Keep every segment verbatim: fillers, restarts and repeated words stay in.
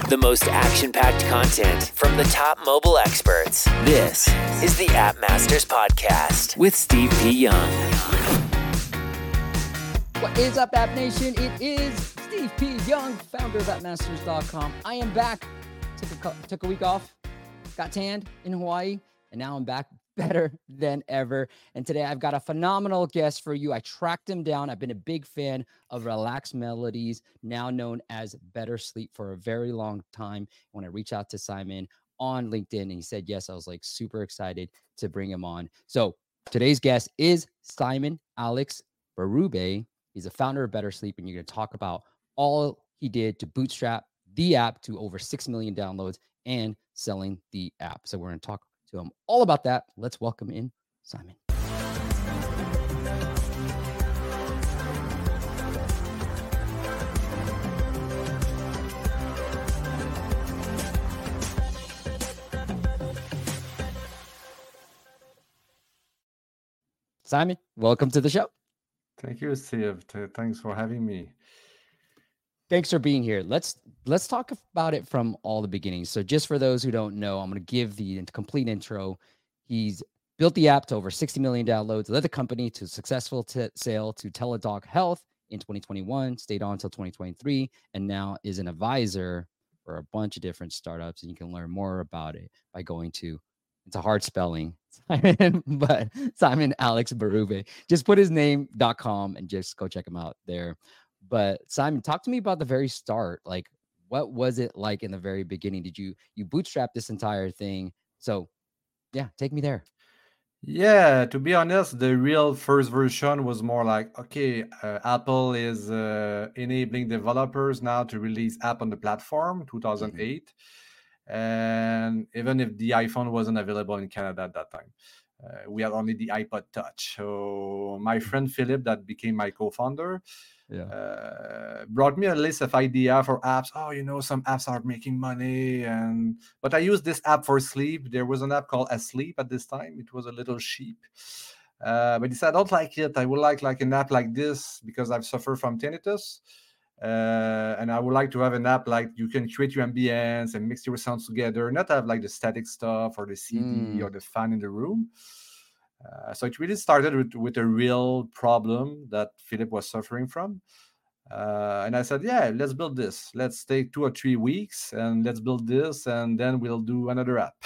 The most action-packed content from the top mobile experts. This is the App Masters Podcast with Steve P. Young. What is up, App Nation? It is Steve P. Young, founder of app masters dot com. I am back. Took a, took a week off, got tanned in Hawaii, and now I'm back better than ever. And today I've got a phenomenal guest for you. I tracked him down. I've been a big fan of Relax Melodies, now known as Better Sleep, for a very long time. When I reached out to Simon on LinkedIn and he said yes, I was like super excited to bring him on. So today's guest is Simon Alex Berube. He's a founder of Better Sleep, and you're going to talk about all he did to bootstrap the app to over six million downloads and selling the app. So we're going to talk to him all about that. Let's welcome in Simon. Simon, welcome to the show. Thank you, Steve. Thanks for having me. Thanks for being here. Let's let's talk about it from all the beginnings. So just for those who don't know, I'm going to give the complete intro. He's built the app to over sixty million downloads, led the company to successful t- sale to Teladoc Health in twenty twenty-one, stayed on until twenty twenty-three, and now is an advisor for a bunch of different startups. And you can learn more about it by going to, it's a hard spelling, Simon, but Simon Alex Berube. Just put his name dot com and just go check him out there. But Simon, talk to me about the very start. Like, what was it like in the very beginning? Did you you bootstrap this entire thing? So, yeah, take me there. Yeah, to be honest, the real first version was more like, okay, uh, Apple is uh, enabling developers now to release app on the platform, two thousand eight. Mm-hmm. And even if the iPhone wasn't available in Canada at that time, uh, we had only the iPod Touch. So my friend Philip, that became my co-founder, yeah. uh, brought me a list of idea for apps. Oh, you know, some apps are making money, and but I used this app for sleep. There was an app called Asleep at this time. It was a little cheap, uh, but he said, I don't like it. I would like like an app like this because I've suffered from tinnitus, uh, and I would like to have an app like you can create your ambience and mix your sounds together, not have like the static stuff or the C D mm. or the fan in the room. Uh, so it really started with, with a real problem that Philip was suffering from. Uh, and I said, yeah, let's build this. Let's take two or three weeks and let's build this, and then we'll do another app.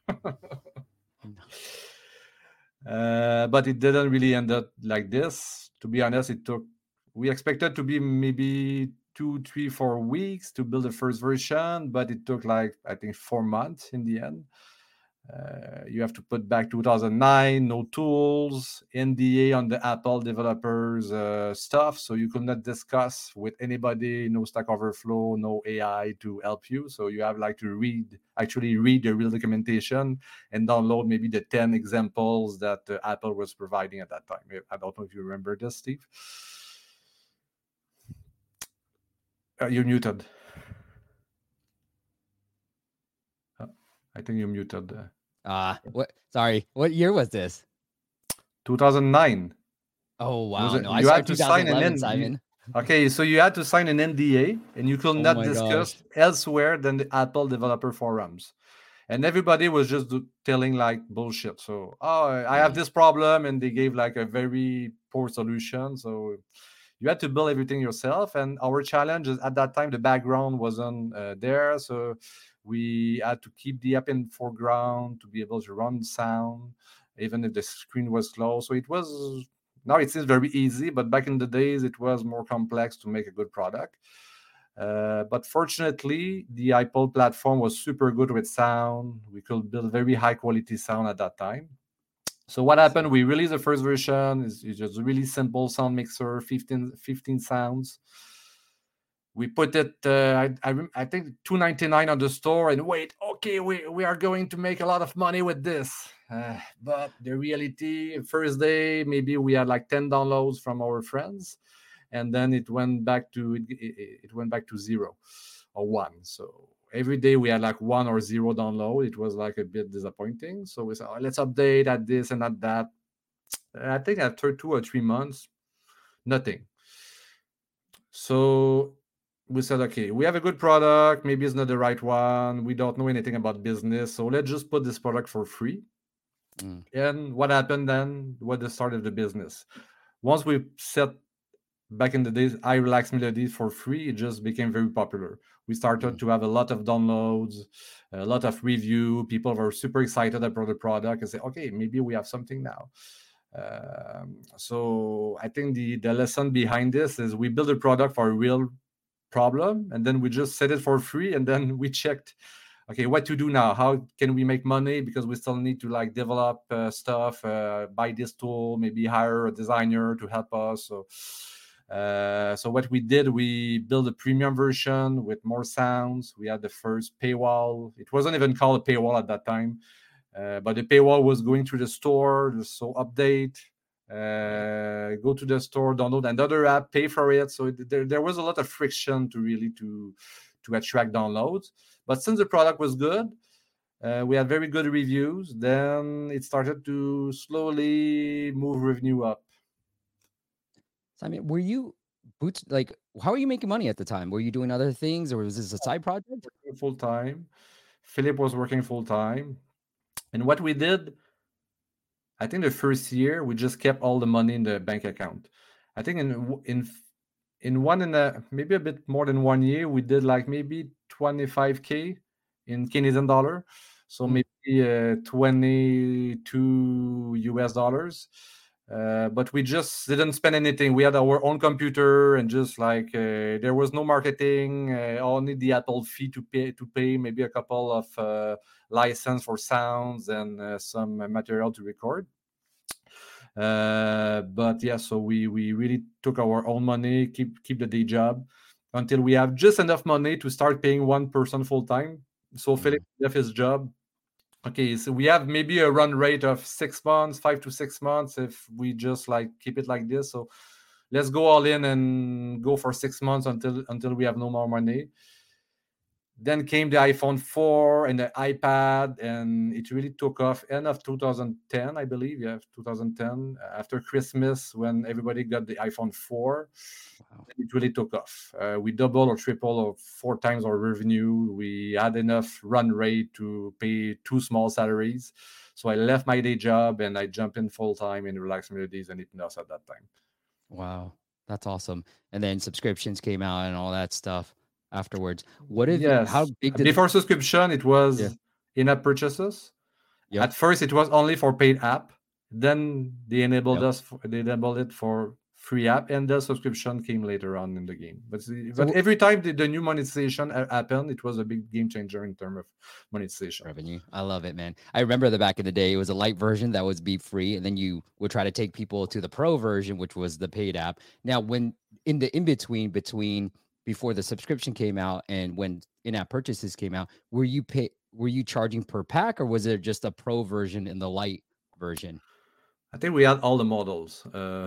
uh, but it didn't really end up like this. To be honest, it took, we expected to be maybe two, three, four weeks to build the first version, but it took like, I think, four months in the end. Uh, you have to put back two thousand nine, no tools, N D A on the Apple developers uh, stuff, so you could not discuss with anybody, no Stack Overflow, no A I to help you. So you have like to read, actually read the real documentation and download maybe the ten examples that uh, Apple was providing at that time. I don't know if you remember this, Steve. Uh, you're muted. I think you're muted. Ah, uh, what? Sorry, what year was this? two thousand nine. Oh wow! A, no, I you had to sign an N D A. Simon. Okay, so you had to sign an N D A, and you could oh not discuss gosh. elsewhere than the Apple developer forums. And everybody was just do, telling like bullshit. So, oh, I have this problem, and they gave like a very poor solution. So you had to build everything yourself. And our challenge is at that time the background wasn't uh, there, so we had to keep the app in foreground to be able to run sound, even if the screen was closed. So it was, now it seems very easy, but back in the days, it was more complex to make a good product. Uh, but fortunately, the Apple platform was super good with sound. We could build very high quality sound at that time. So what happened, we released the first version. It's, it's just a really simple sound mixer, fifteen, fifteen sounds. We put it, uh, I, I I think two ninety-nine on the store, and wait, okay, we, we are going to make a lot of money with this. Uh, but the reality, first day, maybe we had like ten downloads from our friends, and then it went back to it, it, it went back to zero or one. So every day we had like one or zero download. It was like a bit disappointing. So we said, oh, let's update at this and at that. And I think after two or three months, nothing. So we said, okay, we have a good product. Maybe it's not the right one. We don't know anything about business. So let's just put this product for free. Mm. And what happened then? What the start of the business? Once we set back in the days, I Relax Melodies for free, it just became very popular. We started mm. to have a lot of downloads, a lot of review. People were super excited about the product and say, okay, maybe we have something now. Um, so I think the, the lesson behind this is we build a product for a real problem, and then we just set it for free, and then we checked, okay, what to do now? How can we make money? Because we still need to like develop uh, stuff, uh, buy this tool, maybe hire a designer to help us. So, uh, so what we did, we built a premium version with more sounds. We had the first paywall. It wasn't even called a paywall at that time. Uh, but the paywall was going through the store, so update, uh, go to the store, download another app, pay for it. So it, there, there was a lot of friction to really to to attract downloads. But since the product was good, uh, we had very good reviews. Then it started to slowly move revenue up. So, I mean, were you boots like? How are you making money at the time? Were you doing other things, or was this a side project? Full time. Philip was working full time. And what we did, I think the first year we just kept all the money in the bank account. I think in in in one and a maybe a bit more than one year, we did like maybe twenty-five K in Canadian dollar, so mm-hmm. maybe uh, twenty-two U S dollars. Uh, but we just didn't spend anything. We had our own computer, and just like uh, there was no marketing. Uh, only the Apple fee to pay to pay maybe a couple of uh, license for sounds and uh, some material to record. Uh, but yeah, so we we really took our own money, keep keep the day job until we have just enough money to start paying one person full time. So mm-hmm. Philip left his job. Okay, so we have maybe a run rate of six months, five to six months if we just like keep it like this. So let's go all in and go for six months until until we have no more money. Then came the iPhone four and the iPad, and it really took off end of two thousand ten, I believe. Yeah, two thousand ten, after Christmas, when everybody got the iPhone four. Wow. It really took off. Uh, we double or triple or four times our revenue. We had enough run rate to pay two small salaries. So I left my day job and I jumped in full time in Relax Melodies and Hypnos at that time. Wow, that's awesome. And then subscriptions came out and all that stuff afterwards. What if yes. how big did before it... subscription it was yeah. in-app purchases. Yep. At first it was only for paid app. Then they enabled yep. us for, they enabled it for free app, and the subscription came later on in the game. But, so, but every time the, the new monetization happened, it was a big game changer in terms of monetization. Revenue. I love it, man. I remember the back in the day, it was a light version that was beep free, and then you would try to take people to the pro version, which was the paid app. Now, when in the in-between, between before the subscription came out and when in-app purchases came out, were you pay were you charging per pack, or was it just a pro version and the light version? I think we had all the models. Uh,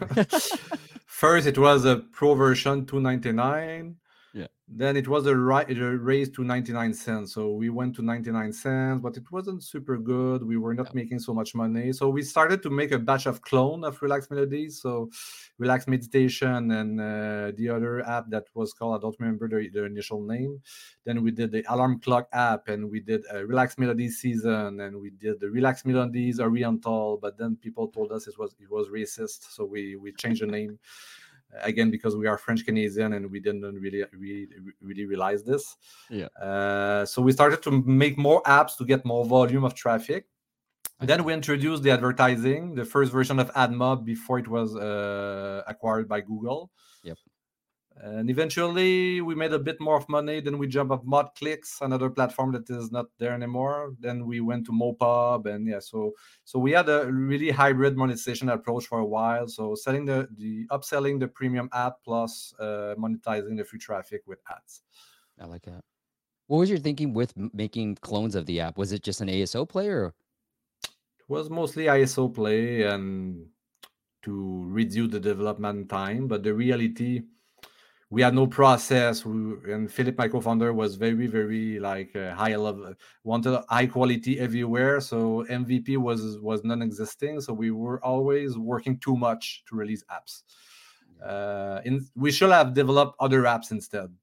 first, it was a pro version, two ninety-nine. Yeah. Then it was a, ri- a raise to ninety-nine cents. So we went to ninety-nine cents, but it wasn't super good. We were not yeah. making so much money. So we started to make a batch of clone of Relax Melodies. So Relax Meditation and uh, the other app that was called, I don't remember the, the initial name. Then we did the Alarm Clock app, and we did a Relax Melodies season, and we did the Relax Melodies Oriental. But then people told us it was it was racist, so we we changed the name. Again, because we are French Canadian and we didn't really, really, really realize this. Yeah. Uh, so we started to make more apps to get more volume of traffic. Okay. Then we introduced the advertising, the first version of AdMob before it was uh, acquired by Google. Yep. And eventually we made a bit more of money. Then we jumped up ModClicks, another platform that is not there anymore. Then we went to Mopub, and yeah, so so we had a really hybrid monetization approach for a while. So selling the the upselling the premium app plus uh, monetizing the free traffic with ads. I like that. What was your thinking with making clones of the app? Was it just an A S O play, or? It was mostly I S O play and to reduce the development time, but the reality. We had no process, we, and Philip, my co-founder, was very, very like uh, high level, wanted high quality everywhere. So M V P was was non-existing. So we were always working too much to release apps. Uh, in, we should have developed other apps instead.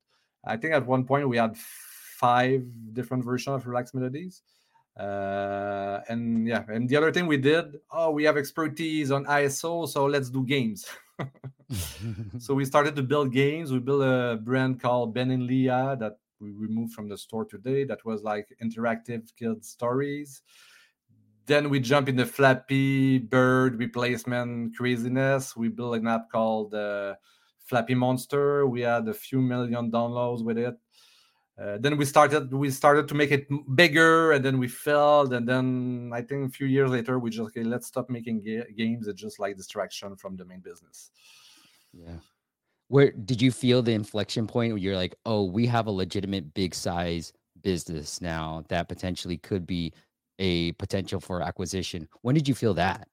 I think at one point we had five different versions of Relax Melodies. Uh, and yeah, and the other thing we did, oh, we have expertise on I S O, so let's do games. So we started to build games. We built a brand called Ben and Leah that we removed from the store today. That was like interactive kids stories. Then we jump in the Flappy Bird replacement craziness. We built an app called uh, Flappy Monster. We had a few million downloads with it. Uh, then we started we started to make it bigger, and then we failed. And then I think a few years later, we just okay, let's stop making ga- games. It's just like distraction from the main business. Yeah. Where did you feel the inflection point where you're like, oh, we have a legitimate big size business now that potentially could be a potential for acquisition? When did you feel that?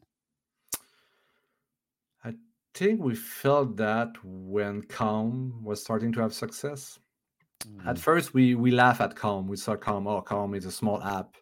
I think we felt that when Calm was starting to have success. At Mm. first, we we laugh at Calm. We saw Calm. Oh, Calm is a small app.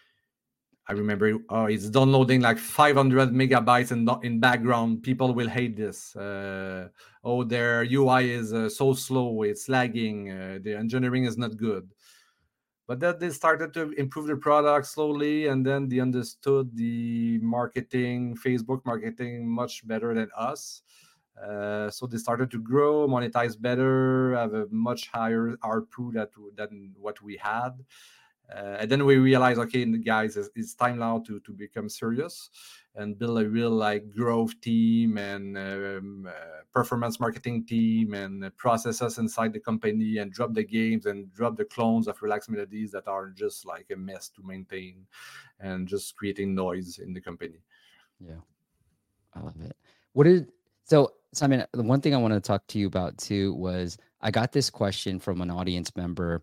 I remember. Oh, it's downloading like five hundred megabytes in the- in background. People will hate this. Uh, oh, their U I is uh, so slow. It's lagging. Uh, the engineering is not good. But then they started to improve the product slowly, and then they understood the marketing, Facebook marketing, much better than us. Uh, so they started to grow, monetize better, have a much higher A R P U that, than what we had. Uh, and then we realized, okay, guys, it's, it's time now to, to become serious and build a real like growth team and um, uh, performance marketing team and uh, processes inside the company, and drop the games and drop the clones of Relax Melodies that are just like a mess to maintain and just creating noise in the company. Yeah, I love it. What is so, Simon? The one thing I want to talk to you about too was I got this question from an audience member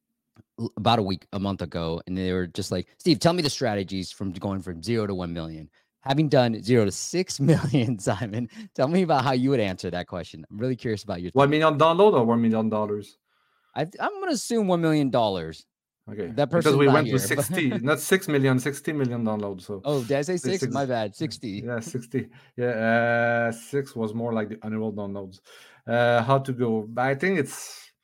l- about a week, a month ago, and they were just like, Steve, tell me the strategies from going from zero to one million. Having done zero to six million, Simon, tell me about how you would answer that question. I'm really curious about your One thoughts. million download or one million dollars? I, I'm going to assume one million dollars. Okay, That because person's we not went to here. but- sixty, not six million, sixty million downloads. So oh, did I say six, six? My bad. sixty. yeah, sixty. Yeah, uh, six was more like the annual downloads. Uh, how to go? But I think it's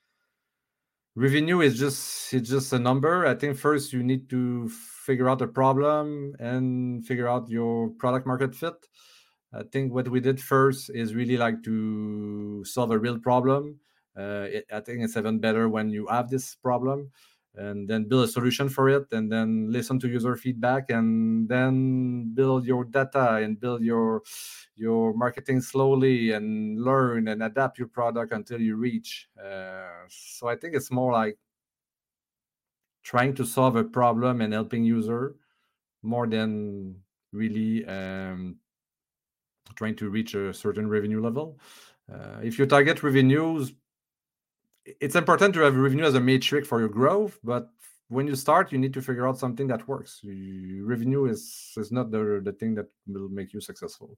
revenue is just it's just a number. I think first you need to figure out the problem and figure out your product market fit. I think what we did first is really like to solve a real problem. Uh, it, I think it's even better when you have this problem, and then build a solution for it, and then listen to user feedback, and then build your data and build your your marketing slowly, and learn and adapt your product until you reach. Uh, so I think it's more like trying to solve a problem and helping user more than really um, trying to reach a certain revenue level. Uh, if you target revenues, it's important to have revenue as a metric for your growth, but when you start, you need to figure out something that works. You, revenue is is not the the thing that will make you successful.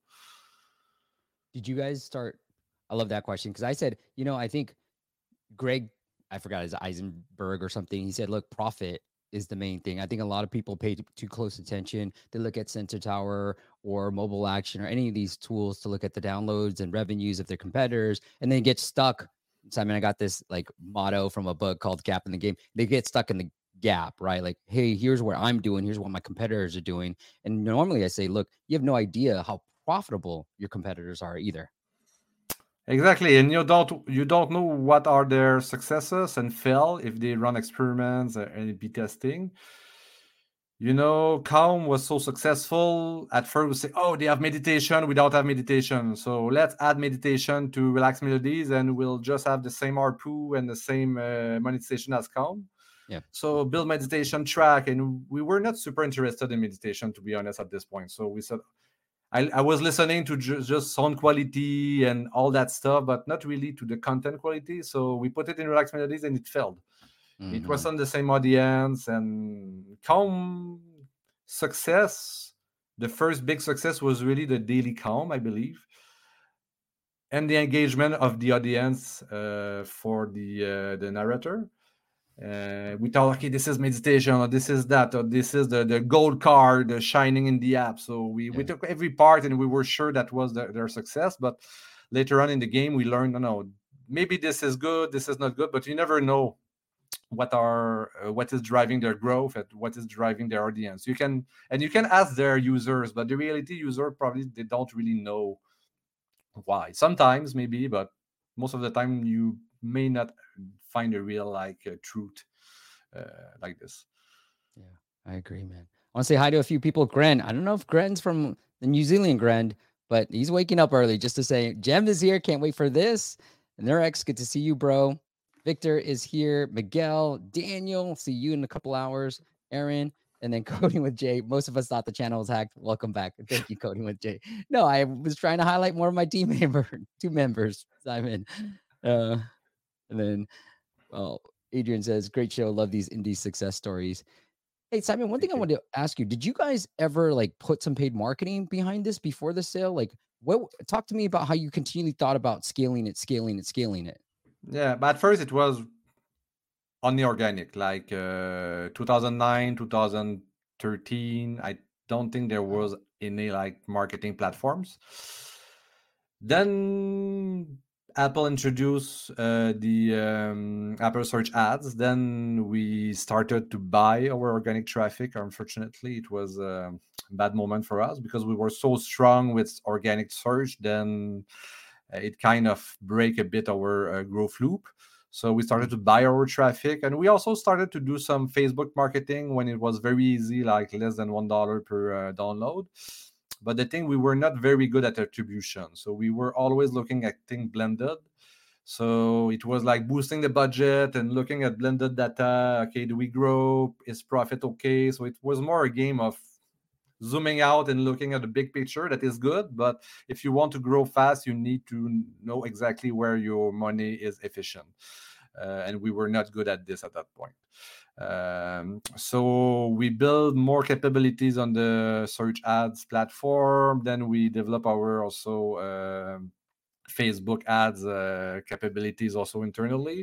Did you guys start? I love that question because I said, you know, I think Greg, I forgot his Eisenberg or something. He said, look, profit is the main thing. I think a lot of people pay too close attention. They look at Sensor Tower or Mobile Action or any of these tools to look at the downloads and revenues of their competitors, and they get stuck. Simon, I got this like motto from a book called Gap in the Game. They get stuck in the gap, right? Like, hey, here's what I'm doing. Here's what my competitors are doing. And normally I say, look, you have no idea how profitable your competitors are either. Exactly, and you don't you don't know what are their successes and fail if they run experiments and A B testing. You know, Calm was so successful. At first, we say, "Oh, they have meditation. We don't have meditation, so let's add meditation to Relax Melodies, and we'll just have the same A R P U and the same uh, monetization as Calm." Yeah. So build meditation track, and we were not super interested in meditation, to be honest, at this point. So we said, I, I was listening to ju- just sound quality and all that stuff, but not really to the content quality. So we put it in Relax Melodies, and it failed. Mm-hmm. It wasn't the same audience, and Calm success. The first big success was really the daily Calm, I believe, and the engagement of the audience uh, for the uh, the narrator. Uh, we thought, okay, this is meditation, or this is that, or this is the, the gold card the shining in the app. So we, yeah. we took every part, and we were sure that was the, their success. But later on in the game, we learned, no, no, maybe this is good, this is not good, but you never know what are uh, what is driving their growth and what is driving their audience. You can and you can ask their users, but the reality user probably they don't really know why. Sometimes maybe, but most of the time you may not find a real like uh, truth uh, like this. Yeah, I agree, man. I want to say hi to a few people. Gren, I don't know if Gren's from the New Zealand Gren, but he's waking up early just to say, Jem is here. Can't wait for this. And their ex, good to see you, bro. Victor is here. Miguel, Daniel, see you in a couple hours. Aaron, and then Coding with Jay. Most of us thought the channel was hacked. Welcome back. Thank you, Coding with Jay. No, I was trying to highlight more of my team member, two members, Simon. Uh, and then, well, Adrian says, great show. Love these indie success stories. Hey, Simon, one thing I wanted to ask you, did you guys ever like put some paid marketing behind this before the sale? Like what, talk to me about how you continually thought about scaling it, scaling it, scaling it. Yeah, but at first it was only organic, like uh, two thousand nine, two thousand thirteen. I don't think there was any like marketing platforms. Then Apple introduced uh, the um, Apple Search ads. Then we started to buy our organic traffic. Unfortunately, it was a bad moment for us because we were so strong with organic search. Then uh, it kind of break a bit our uh, growth loop. So we started to buy our traffic, and we also started to do some Facebook marketing when it was very easy, like less than one dollar per uh, download. But the thing, we were not very good at attribution. So we were always looking at things blended. So it was like boosting the budget and looking at blended data. Okay, do we grow? Is profit okay? So it was more a game of zooming out and looking at the big picture. That is good. But if you want to grow fast, you need to know exactly where your money is efficient. Uh, and we were not good at this at that point. Um, so we build more capabilities on the search ads platform. Then we develop our also uh, Facebook ads uh, capabilities also internally.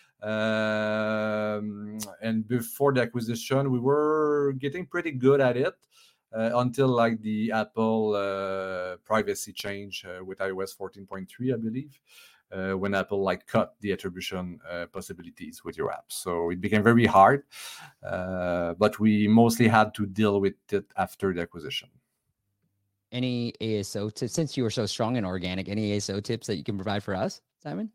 Um, and before the acquisition, we were getting pretty good at it uh, until like the Apple uh, privacy change uh, with i O S fourteen point three, I believe. Uh, when Apple like cut the attribution uh, possibilities with your app. So it became very hard, uh, but we mostly had to deal with it after the acquisition. Any A S O tips, since you were so strong in organic, any A S O tips that you can provide for us, Simon?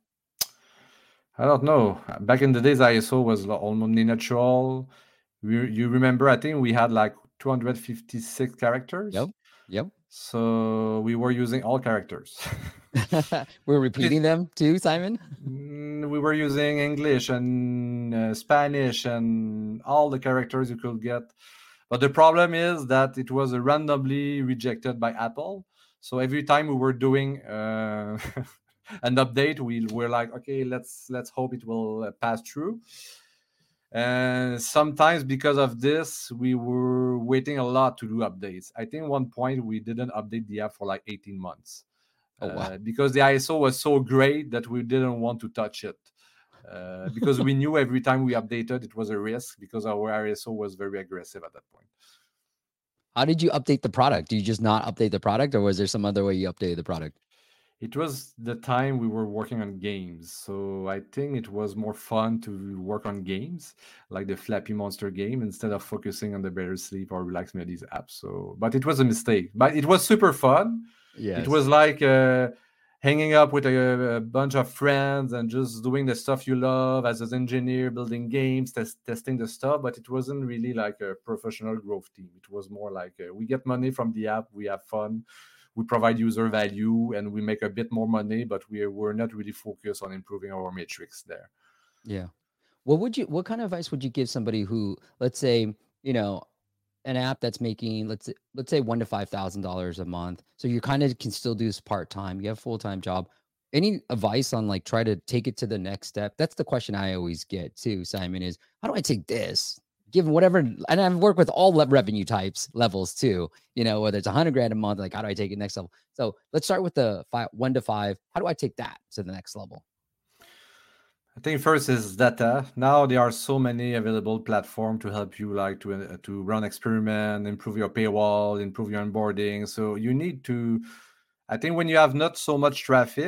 I don't know. Back in the days, I S O was almost natural. We, you remember, I think we had like two hundred fifty-six characters. Yep. Yep. So we were using all characters. We're repeating them too, Simon? We were using English and uh, Spanish and all the characters you could get. But the problem is that it was randomly rejected by Apple. So every time we were doing uh, an update, we were like, okay, let's let's hope it will uh, pass through. And sometimes because of this, we were waiting a lot to do updates. I think one point we didn't update the app for like eighteen months. Oh, wow. uh, because the I S O was so great that we didn't want to touch it. Uh, because we knew every time we updated, it was a risk because our I S O was very aggressive at that point. How did you update the product? Do you just not update the product, or was there some other way you updated the product? It was the time we were working on games. So I think it was more fun to work on games like the Flappy Monster game instead of focusing on the Better Sleep or Relax Melodies app. So, but it was a mistake, but it was super fun. Yes. It was like uh, hanging up with a, a bunch of friends and just doing the stuff you love as an engineer, building games, test, testing the stuff. But it wasn't really like a professional growth team. It was more like uh, we get money from the app, we have fun. We provide user value and we make a bit more money, but we were not really focused on improving our metrics there. Yeah. What would you, what kind of advice would you give somebody who, let's say, you know, an app that's making, let's, let's say one to five thousand dollars a month. So you kind of can still do this part-time. You have a full-time job. Any advice on like, try to take it to the next step? That's the question I always get too, Simon, is how do I take this? Given whatever, and I've worked with all revenue types levels too, you know, whether it's a hundred grand a month, like how do I take it next level? So let's start with the five, one to five. How do I take that to the next level? I think first is data. Now there are so many available platforms to help you like to, uh, to run experiment, improve your paywall, improve your onboarding. So you need to, I think when you have not so much traffic,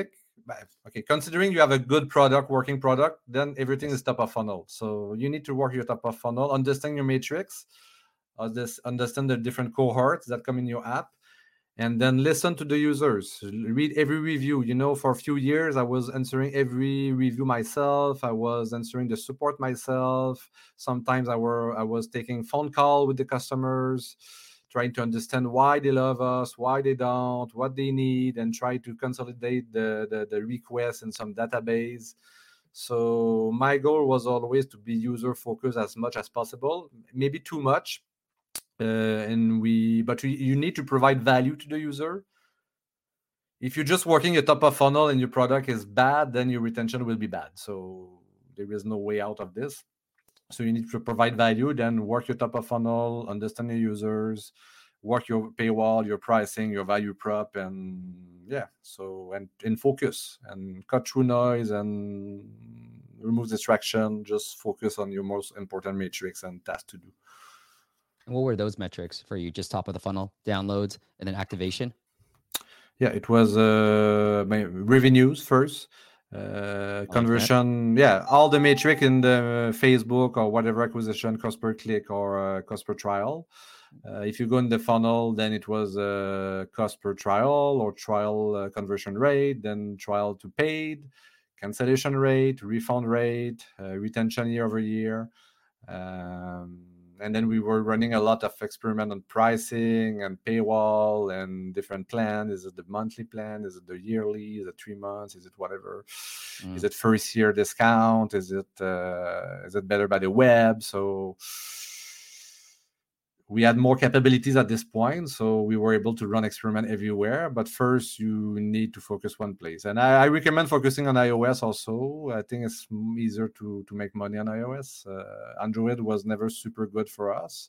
okay, considering you have a good product, working product, then everything is top of funnel. So you need to work your top of funnel, understand your matrix, understand the different cohorts that come in your app, and then listen to the users. Read every review. You know, for a few years, I was answering every review myself. I was answering the support myself. Sometimes I were I was taking phone call with the customers, trying to understand why they love us, why they don't, what they need, and try to consolidate the, the, the requests in some database. So my goal was always to be user-focused as much as possible, maybe too much. Uh, and we, but we, you need to provide value to the user. If you're just working a top of funnel and your product is bad, then your retention will be bad. So there is no way out of this. So you need to provide value, then work your top of funnel, understand your users, work your paywall, your pricing, your value prop, and yeah, so and in focus and cut through noise and remove distraction. Just focus on your most important metrics and tasks to do. And what were those metrics for you? Just top of the funnel, downloads, and then activation? Yeah, it was uh, my revenues first. Uh, conversion, like yeah, all the metric in the Facebook or whatever acquisition, cost per click or uh, cost per trial. Uh, if you go in the funnel, then it was uh, cost per trial or trial uh, conversion rate, then trial to paid, cancellation rate, refund rate, uh, retention year over year. Um, and then we were running a lot of experiment on pricing and paywall and different plans. Is it the monthly plan? Is it the yearly? Is it three months? Is it whatever? Mm. Is it first year discount? Is it uh, is it better by the web? So we had more capabilities at this point, so we were able to run experiment everywhere. But first, you need to focus one place. And I, I recommend focusing on iOS also. I think it's easier to, to make money on iOS. Uh, Android was never super good for us.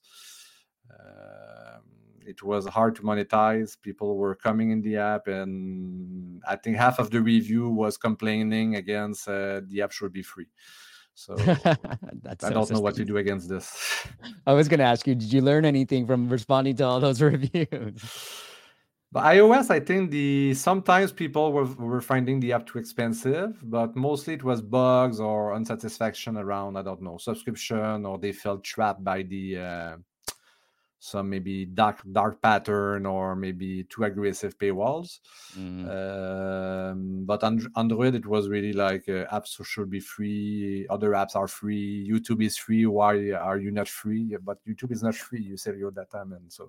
Uh, it was hard to monetize. People were coming in the app, and I think half of the review was complaining against uh, the app should be free. So That's I so don't know what to do against this. I was going to ask you, did you learn anything from responding to all those reviews? But iOS, I think the sometimes people were, were finding the app too expensive, but mostly it was bugs or unsatisfaction around, I don't know, subscription, or they felt trapped by the uh, some maybe dark dark pattern or maybe too aggressive paywalls. Mm. Um, but on Android, it was really like uh, apps should be free. Other apps are free. YouTube is free. Why are you not free? But YouTube is not free. You sell your data, man. So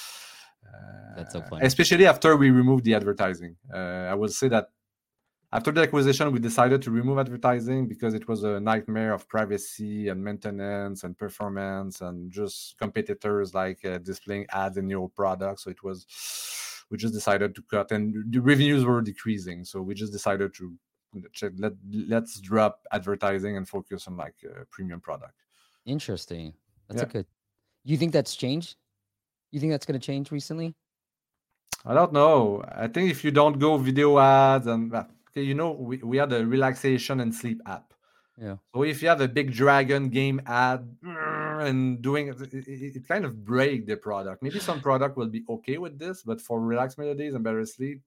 uh, that's so funny. Especially after we removed the advertising. Uh, I will say that after the acquisition, we decided to remove advertising because it was a nightmare of privacy and maintenance and performance and just competitors like uh, displaying ads in your product. So it was, we just decided to cut, and the revenues were decreasing. So we just decided to let, let's drop advertising and focus on like a premium product. Interesting. That's yeah. a good, you think that's changed? You think that's going to change recently? I don't know. I think if you don't go video ads and uh, you know, we, we had a relaxation and sleep app. Yeah. So if you have a big dragon game ad and doing it, it, it kind of break the product. Maybe some product will be okay with this, but for relaxed melodies and better sleep,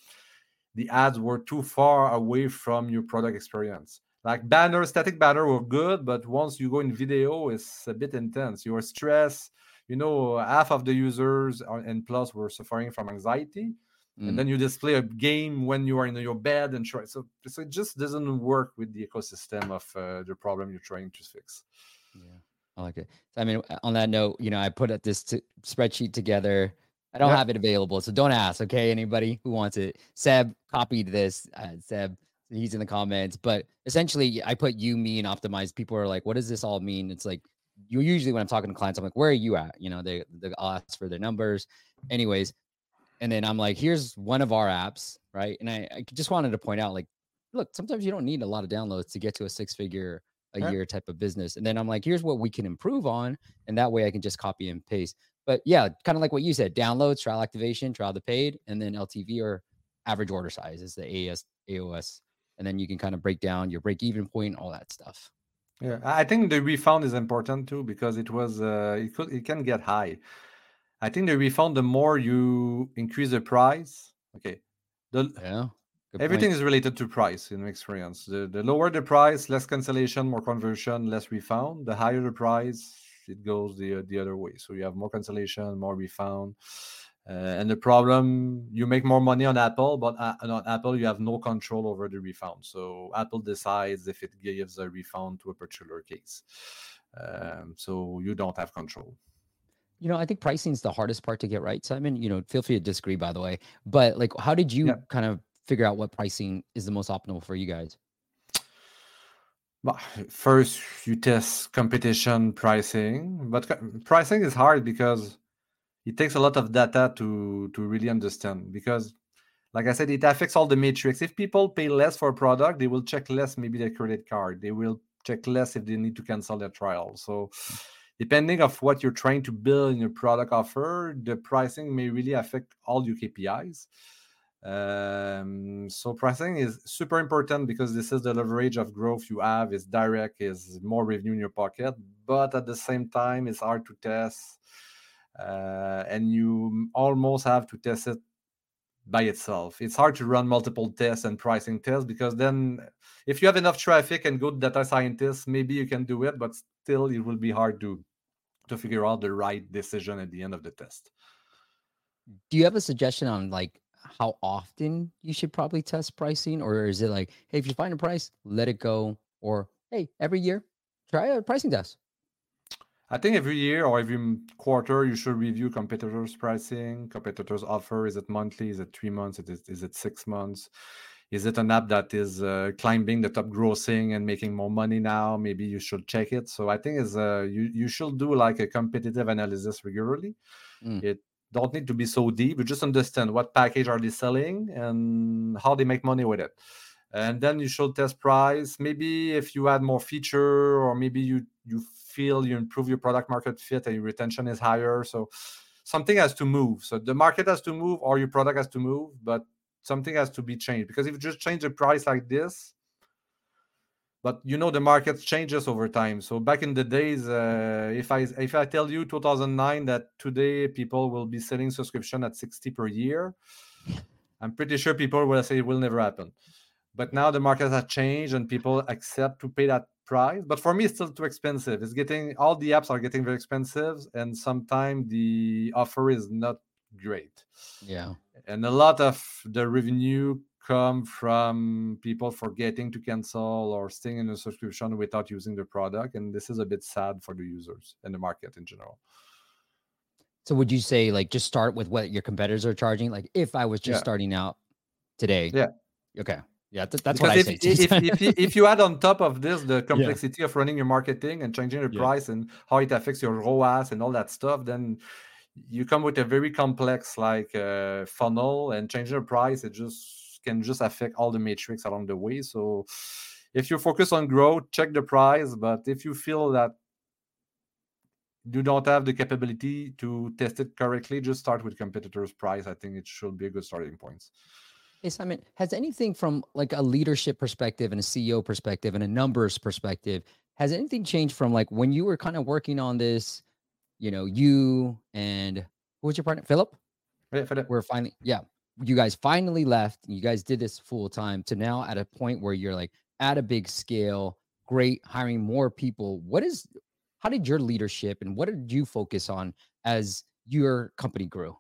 the ads were too far away from your product experience. Like banner, static banner were good, but once you go in video, it's a bit intense. You are stressed. You know, half of the users are, and plus were suffering from anxiety. Mm. And then you display a game when you are in your bed and try. So, so it just doesn't work with the ecosystem of uh, the problem you're trying to fix. Yeah, I like it. I mean, on that note, you know, I put this t- spreadsheet together. I don't yeah. have it available, so don't ask, okay? Anybody who wants it. Seb copied this. Uh, Seb, he's in the comments. But essentially, I put you, me, and optimize. People are like, what does this all mean? It's like, you usually when I'm talking to clients, I'm like, where are you at? You know, they, they I'll ask for their numbers. Anyways. And then I'm like, here's one of our apps, right? And I, I just wanted to point out, like, look, sometimes you don't need a lot of downloads to get to a six-figure a right. year type of business. And then I'm like, here's what we can improve on. And that way I can just copy and paste. But yeah, kind of like what you said, downloads, trial activation, trial to paid, and then L T V or average order size is the A S, A O S. And then you can kind of break down your break-even point, all that stuff. Yeah, I think the refund is important too, because it was, uh, it could, it can get high. I think the refund, the more you increase the price, okay. The, yeah. Good Everything point. is related to price in my experience. The, the lower the price, less cancellation, more conversion, less refund. The higher the price, it goes the the other way. So you have more cancellation, more refund. Uh, and the problem, you make more money on Apple, but uh, on Apple you have no control over the refund. So Apple decides if it gives a refund to a particular case. Um, so you don't have control. You know, I think pricing is the hardest part to get right, Simon. You know, feel free to disagree, by the way. But like, how did you Yeah. kind of figure out what pricing is the most optimal for you guys? But first, you test competition pricing, but co- pricing is hard because it takes a lot of data to to really understand. Because, like I said, it affects all the metrics. If people pay less for a product, they will check less maybe their credit card. They will check less if they need to cancel their trial. So, depending of what you're trying to build in your product offer, the pricing may really affect all your K P Is. Um, so pricing is super important because this is the leverage of growth you have. Is direct, is more revenue in your pocket, but at the same time, it's hard to test, uh, and you almost have to test it by itself. It's hard to run multiple tests and pricing tests because then, if you have enough traffic and good data scientists, maybe you can do it, but still, it will be hard to to figure out the right decision at the end of the test. Do you have a suggestion on like how often you should probably test pricing? Or is it like, hey, if you find a price, let it go? Or hey, every year, try a pricing test? I think every year or every m- quarter you should review competitors' pricing, competitors' offer. Is it monthly? Is it three months? Is it, is it six months? Is it an app that is uh, climbing the top grossing and making more money now? Maybe you should check it. So I think is uh, you you should do like a competitive analysis regularly. Mm. It don't need to be so deep. You just understand what package are they selling and how they make money with it. And then you should test price. Maybe if you add more feature, or maybe you you feel you improve your product market fit and your retention is higher. So something has to move. So the market has to move or your product has to move, but something has to be changed. Because if you just change the price like this, but you know the market changes over time. So back in the days, uh, if I if I tell you two thousand nine that today people will be selling subscription at sixty per year, I'm pretty sure people will say it will never happen. But now the market has changed and people accept to pay that price. But for me, it's still too expensive. It's getting all the apps are getting very expensive, and sometimes the offer is not great. Yeah. And a lot of the revenue come from people forgetting to cancel or staying in a subscription without using the product, and this is a bit sad for the users and the market in general. So would you say like just start with what your competitors are charging? Like if I was just Yeah, starting out today, yeah. okay, yeah, th- that's what Because I if say. if if you, if you add on top of this the Yeah, complexity of running your marketing and changing the yeah. price and how it affects your R O A S and all that stuff, then you come with a very complex like uh, funnel, and changing the price it just can just affect all the metrics along the way. So if you focus on growth, check the price. But if you feel that you don't have the capability to test it correctly, just start with competitors' price. I think it should be a good starting point. Hey, Simon, has anything from like a leadership perspective and a C E O perspective and a numbers perspective, has anything changed from like when you were kind of working on this, you know, you and who was your partner? Philip? Yeah, Philip. We're finally, yeah, you guys finally left and you guys did this full time to now at a point where you're like at a big scale, great, hiring more people. What is, how did your leadership and what did you focus on as your company grew?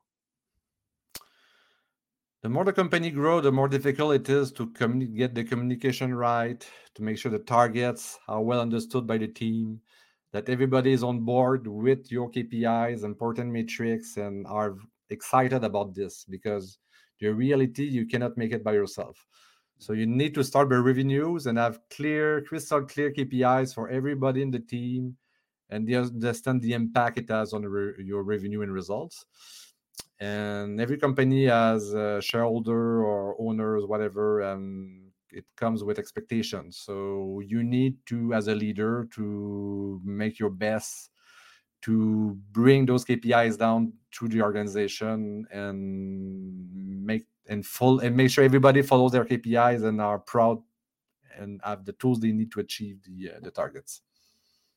The more the company grow, the more difficult it is to communi- get the communication right, to make sure the targets are well understood by the team, that everybody is on board with your K P Is, important metrics, and are excited about this. Because the reality, you cannot make it by yourself. So you need to start by revenues and have clear, crystal clear K P Is for everybody in the team, and they understand the impact it has on re- your revenue and results. And every company has a shareholder or owners, whatever, and it comes with expectations. So you need to, as a leader, to make your best to bring those K P Is down to the organization and make and full and make sure everybody follows their K P Is and are proud and have the tools they need to achieve the uh, the targets.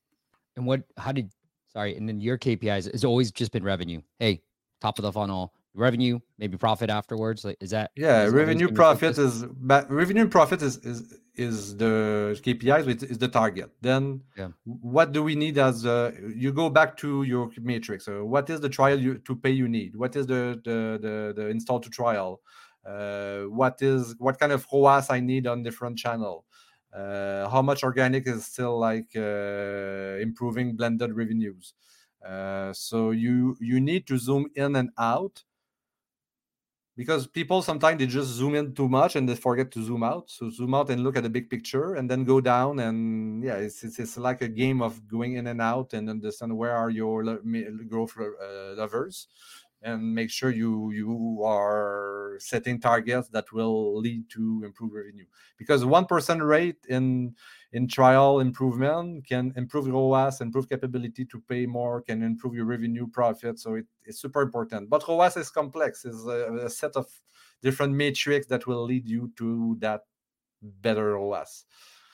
And what, how did, sorry, and then your K P Is has always just been revenue. Hey, top of the funnel, revenue, maybe profit afterwards. Like, is that Yeah, is always revenue gonna be profit focused? is but revenue and profit is is is the K P Is, which is the target. Then Yeah. what do we need as uh, you go back to your matrix? So what is the trial you, to pay you need? What is the the the, the install to trial? Uh, what is what kind of R O A S I need on different channel? Uh, how much organic is still like uh, improving blended revenues? Uh, so you you need to zoom in and out, because people sometimes they just zoom in too much and they forget to zoom out. So zoom out and look at the big picture, and then go down. And yeah, it's it's, it's like a game of going in and out and understand where are your lo- me- growth uh, levers, and make sure you you are setting targets that will lead to improved revenue. Because one percent rate in in trial improvement can improve R O A S, improve capability to pay more, can improve your revenue profit. So it, it's super important. But R O A S is complex. It's a, a set of different metrics that will lead you to that better R O A S.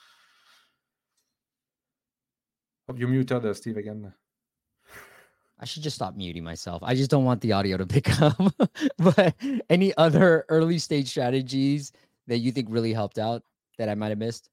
Hope you muted uh, Steve again. I should just stop muting myself. I just don't want the audio to pick up. But any other early stage strategies that you think really helped out that I might have missed?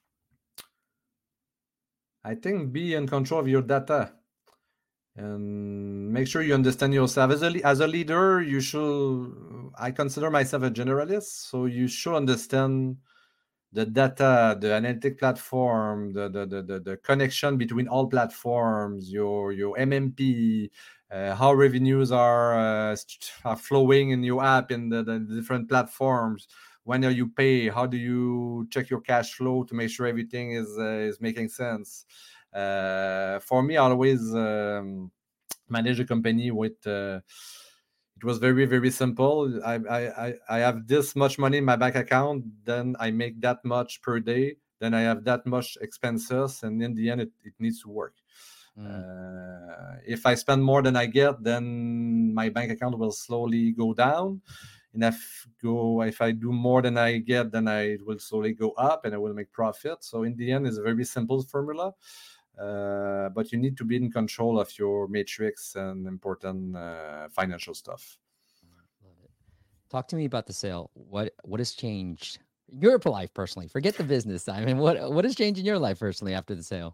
I think be in control of your data and make sure you understand yourself. As a, as a leader, you should, I consider myself a generalist, so you should understand the data, the analytic platform, the the, the, the, the connection between all platforms, your your M M P, uh, how revenues are, uh, are flowing in your app in the, the different platforms. When are you pay? How do you check your cash flow to make sure everything is uh, is making sense? Uh, for me, I always um, manage a company with. Uh, it was very very simple. I, I I have this much money in my bank account, then I make that much per day, then I have that much expenses, and in the end it, it needs to work. Mm. Uh, if I spend more than I get, then my bank account will slowly go down. And if go if I do more than I get, then I will slowly go up and I will make profit. So in the end, it's a very simple formula. Uh, but you need to be in control of your matrix and important uh, financial stuff. Love it. Talk to me about the sale. What what has changed in your life personally? Forget the business, Simon. What what has changed in your life personally after the sale?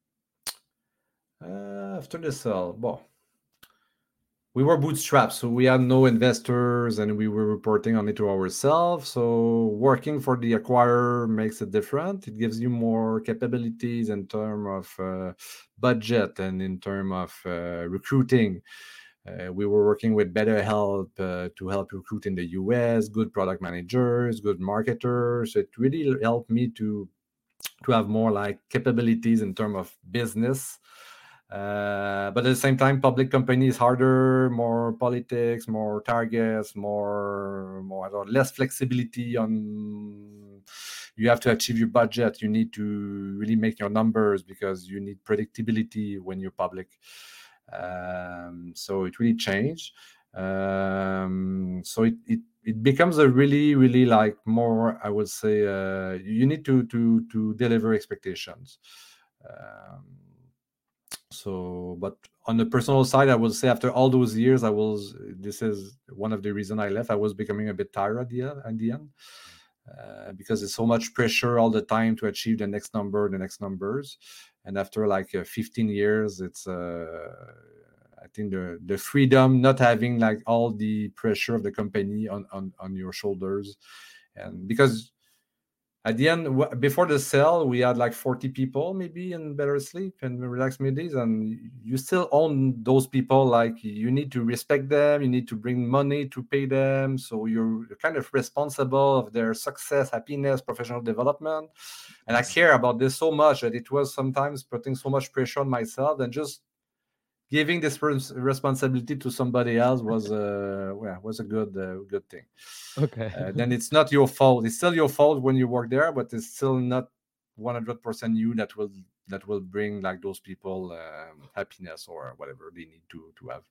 Uh, after the sale, well, we were bootstrapped, so we had no investors, and we were reporting only to ourselves. So working for the acquirer makes it different. It gives you more capabilities in terms of uh, budget and in terms of uh, recruiting. Uh, we were working with BetterHelp uh, to help recruit in the U S, good product managers, good marketers. It really helped me to to have more like capabilities in terms of business. Uh, but at the same time, public company is harder, more politics, more targets, more, more I don't know, less flexibility on. You have to achieve your budget. You need to really make your numbers because you need predictability when you're public. Um, so it really changed. Um, so it, it it becomes a really really like more, I would say, uh, you need to to to deliver expectations. Um, so but on the personal side, I will say after all those years, I was this is one of the reasons I left. I was becoming a bit tired at the end, at the end. Uh, because there's so much pressure all the time to achieve the next number, the next numbers. And after like uh, fifteen years, it's uh, I think the the freedom, not having like all the pressure of the company on on, on your shoulders. And because at the end, w- before the sale, we had like forty people maybe in Better Sleep and Relax Middays, and you still own those people. Like you need to respect them, you need to bring money to pay them, so you're kind of responsible of their success, happiness, professional development. And I care about this so much that it was sometimes putting so much pressure on myself, and just giving this res- responsibility to somebody else was uh, well, was a good uh, good thing. Okay. Uh, then it's not your fault. It's still your fault when you work there, but it's still not one hundred percent you that will that will bring like those people um, happiness or whatever they need to to have.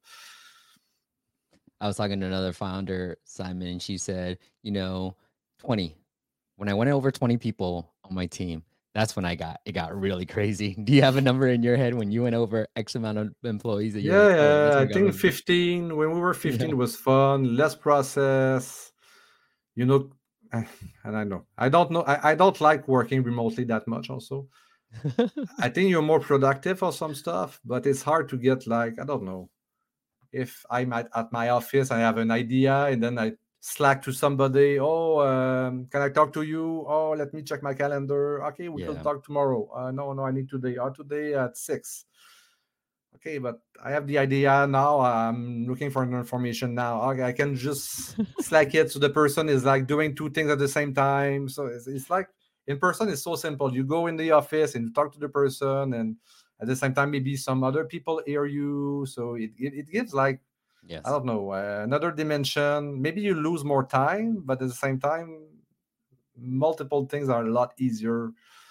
I was talking to another founder, Simon, and she said, you know, twenty. When I went over twenty people on my team, That's when I got it got really crazy. Do you have a number in your head when you went over X amount of employees that you're Yeah, like, oh, that's yeah. what I I got think really good. fifteen. When we were fifteen, Yeah. it was fun, less process. You know, and I know I don't know. I, I don't like working remotely that much. Also, I think you're more productive for some stuff, but it's hard to get like I don't know. If I'm at, at my office, I have an idea, and then I Slack to somebody. Oh, um, can I talk to you? Oh, let me check my calendar. Okay, we could Yeah. talk tomorrow. Uh, no, no, I need today. Oh, today at six. Okay, but I have the idea now. I'm looking for information now. Okay, I can just Slack it so the person is like doing two things at the same time. So it's, it's like in person, it's so simple. You go in the office and you talk to the person, and at the same time, maybe some other people hear you. So it, it, it gives like I Yes. don't know, uh, another dimension. Maybe you lose more time, but at the same time, multiple things are a lot easier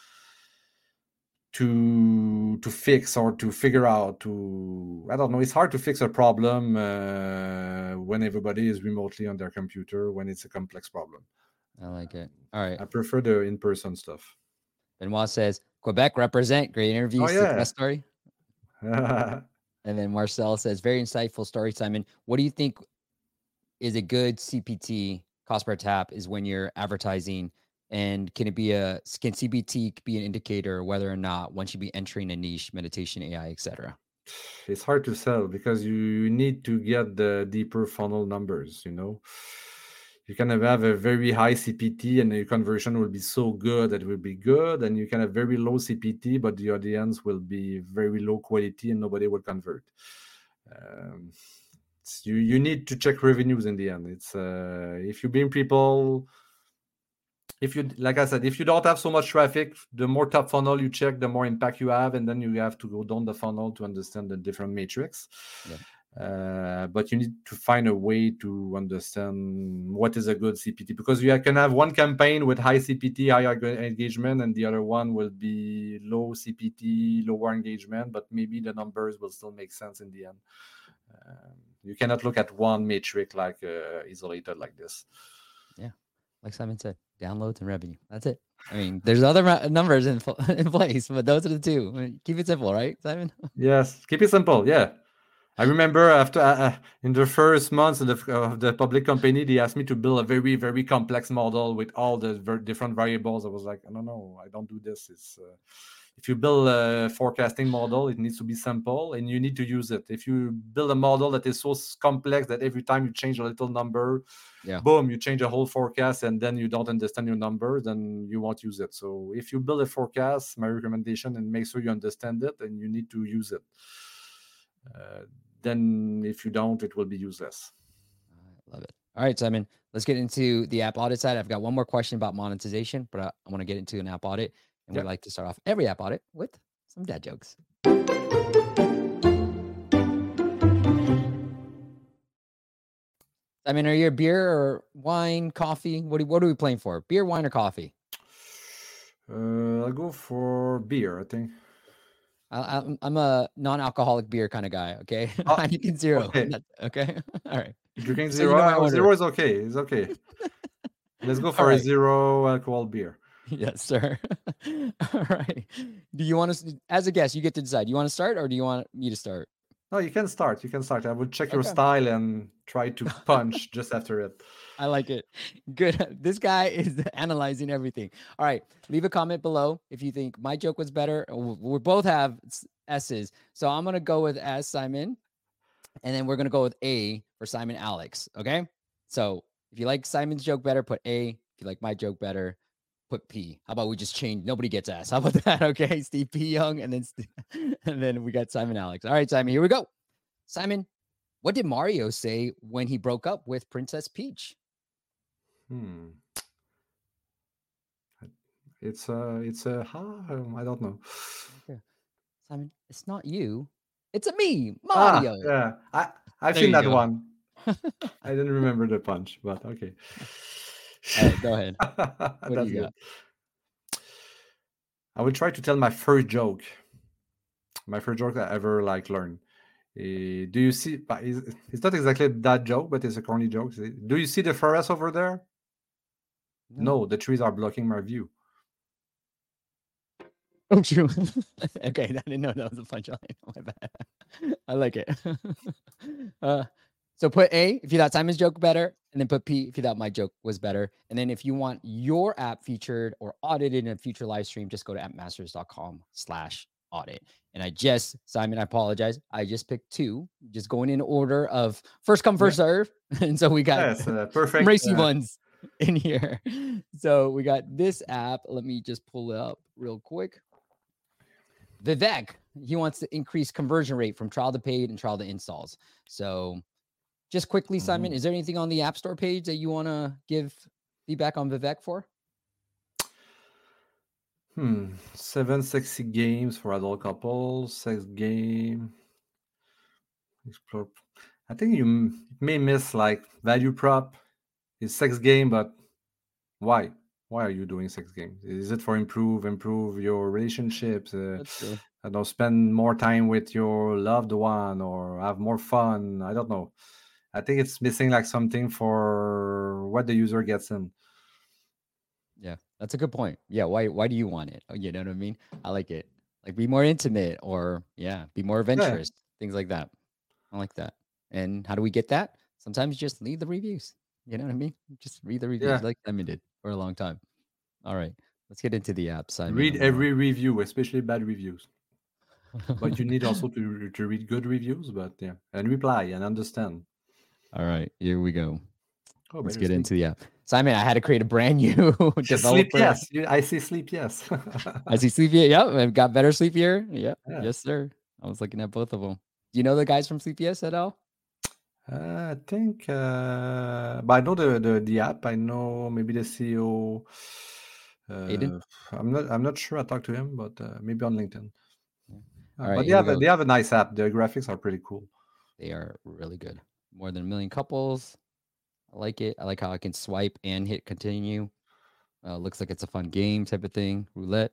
to to fix or to figure out. To I don't know. It's hard to fix a problem uh, when everybody is remotely on their computer when it's a complex problem. I like it. All right. I prefer the in-person stuff. Benoit says, Quebec represent. Great interview, Oh success yeah. story. And then Marcel says, very insightful story, Simon. What do you think is a good C P T, cost per tap, is when you're advertising? And can it be a, can C P T be an indicator whether or not one should be entering a niche, meditation, A I, et cetera? It's hard to sell because you need to get the deeper funnel numbers, you know. You can have a very high C P T and your conversion will be so good that it will be good, and you can have very low C P T, but the audience will be very low quality and nobody will convert. Um, you you need to check revenues in the end. It's uh, if you bring people, if you like I said, if you don't have so much traffic, the more top funnel you check, the more impact you have, and then you have to go down the funnel to understand the different metrics. Yeah. Uh, but you need to find a way to understand what is a good C P T, because you can have one campaign with high C P T, high engagement, and the other one will be low C P T, lower engagement, but maybe the numbers will still make sense in the end. Um, you cannot look at one metric like uh, isolated like this. Yeah, like Simon said, downloads and revenue. That's it. I mean, there's other ra- numbers in in place, but those are the two. I mean, keep it simple, right, Simon? Yes, keep it simple. Yeah. I remember after uh, in the first months of the, of the public company, they asked me to build a very, very complex model with all the ver- different variables. I was like, no, no, I don't do this. It's uh, if you build a forecasting model, it needs to be simple and you need to use it. If you build a model that is so complex that every time you change a little number, yeah, boom, you change a whole forecast and then you don't understand your numbers, then you won't use it. So if you build a forecast, my recommendation, and make sure you understand it and you need to use it. Uh, then if you don't, it will be useless. I love it. All right, Simon, let's get into the app audit side. I've got one more question about monetization, but I, I want to get into an app audit. And yep. we like to start off every app audit with some dad jokes. I mean, are you a beer or wine, coffee? What, do, what are we playing for? Beer, wine, or coffee? Uh, I'll go for beer, I think. I, I'm a non-alcoholic beer kind of guy. Okay, oh, Heineken Zero. Okay. okay. All right. Drinking so zero. You know zero is okay. It's okay. Let's go for right. a zero alcohol beer. Yes, sir. All right. Do you want to, as a guest, you get to decide. Do you want to start or do you want me to start? No, you can start. You can start. I will check okay. your style and try to punch just after it. I like it. Good. This guy is analyzing everything. All right. Leave a comment below if you think my joke was better. We both have S's. So I'm going to go with S, Simon. And then we're going to go with A for Simon Alex. Okay. So if you like Simon's joke better, put A. If you like my joke better, put P. How about we just change? Nobody gets S. How about that? Okay. Steve P. Young. And then, and then we got Simon Alex. All right, Simon, here we go. Simon, what did Mario say when he broke up with Princess Peach? Hmm. It's a, it's a, I don't know. Okay. Simon, it's not you. It's a me, Mario. Ah, yeah, I, I've there seen that go. one. I didn't remember the punch, but okay. All right, go ahead. What do you got? I will try to tell my first joke. My first joke I ever like learned. Uh, do you see? It's not exactly that joke, but it's a corny joke. Do you see the forest over there? No, no the trees are blocking my view. Oh, true. Okay, I didn't know that was a punchline. My bad. I like it. uh, so put A if you thought Simon's joke better, and then put P if you thought my joke was better. And then if you want your app featured or audited in a future live stream, just go to appmasters.com slash audit. And I just, Simon, I apologize. I just picked two, just going in order of first come, first yeah. serve. And so we got yes, uh, perfect racy uh... ones in here. So we got this app. Let me just pull it up real quick. Vivek, he wants to increase conversion rate from trial to paid and trial to installs. So just quickly, Simon, mm-hmm. is there anything on the App Store page that you want to give feedback on Vivek for? Hmm. Seven sexy games for adult couples. Sex game. Explore. I think you may miss like value prop. It's sex game, but why? Why are you doing sex games? Is it for improve, improve your relationships? Uh, I don't know, spend more time with your loved one or have more fun. I don't know. I think it's missing like something for what the user gets in. Yeah, that's a good point. Yeah, why why do you want it? You know what I mean? I like it. Like be more intimate or yeah, be more adventurous, yeah. Things like that. I like that. And how do we get that? Sometimes just leave the reviews. You know what I mean? Just read the reviews yeah. like Simon did for a long time. All right, let's get into the app. Simon. Read every review, especially bad reviews. But you need also to to read good reviews, but yeah, and reply and understand. All right, here we go. Oh, let's get sleep. into the app. Simon, I had to create a brand new developer. Sleep, yes. I see sleep, yes. I see sleep, yeah. Yep, I've got better sleep here. Yep. Yeah, yes, sir. I was looking at both of them. Do you know the guys from Sleep Yes at all? Uh, I think, uh, but I know the, the the app. I know maybe the C E O. Uh, Aiden? I'm not. I'm not sure. I talked to him, but uh, maybe on LinkedIn. Yeah. Uh, All right, but they have a, they have a nice app. The graphics are pretty cool. They are really good. More than a million couples. I like it. I like how I can swipe and hit continue. Uh, looks like it's a fun game type of thing. Roulette.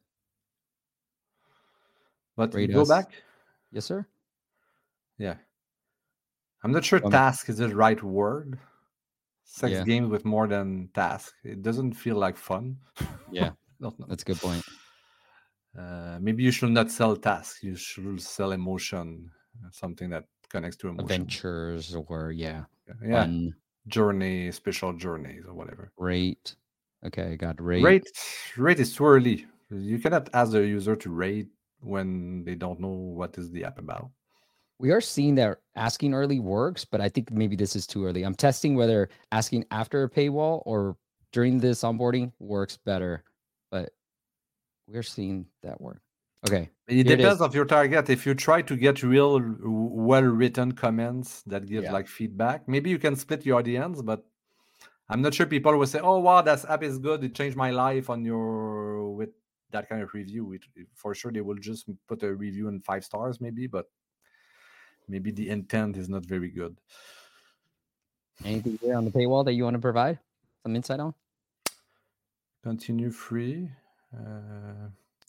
But Rate go us. back. Yes, sir. Yeah. I'm not sure um, task is the right word. Sex yeah. games with more than task. It doesn't feel like fun. Yeah. That's a good point. Uh, maybe you should not sell tasks. You should sell emotion, something that connects to emotion. Adventures or yeah. Yeah. Fun. Journey, special journeys or whatever. Rate. Okay, I got rate. Rate. Rate is too early. You cannot ask the user to rate when they don't know what is the app about. We are seeing that asking early works, but I think maybe this is too early. I'm testing whether asking after a paywall or during this onboarding works better, but we're seeing that work. Okay. It depends it of your target. If you try to get real well-written comments that give yeah. like feedback, maybe you can split your audience, but I'm not sure people will say, oh, wow, that app is good. It changed my life on your, with that kind of review. It, for sure, they will just put a review in five stars maybe, but maybe the intent is not very good. Anything there on the paywall that you want to provide some insight on? Continue free. Uh,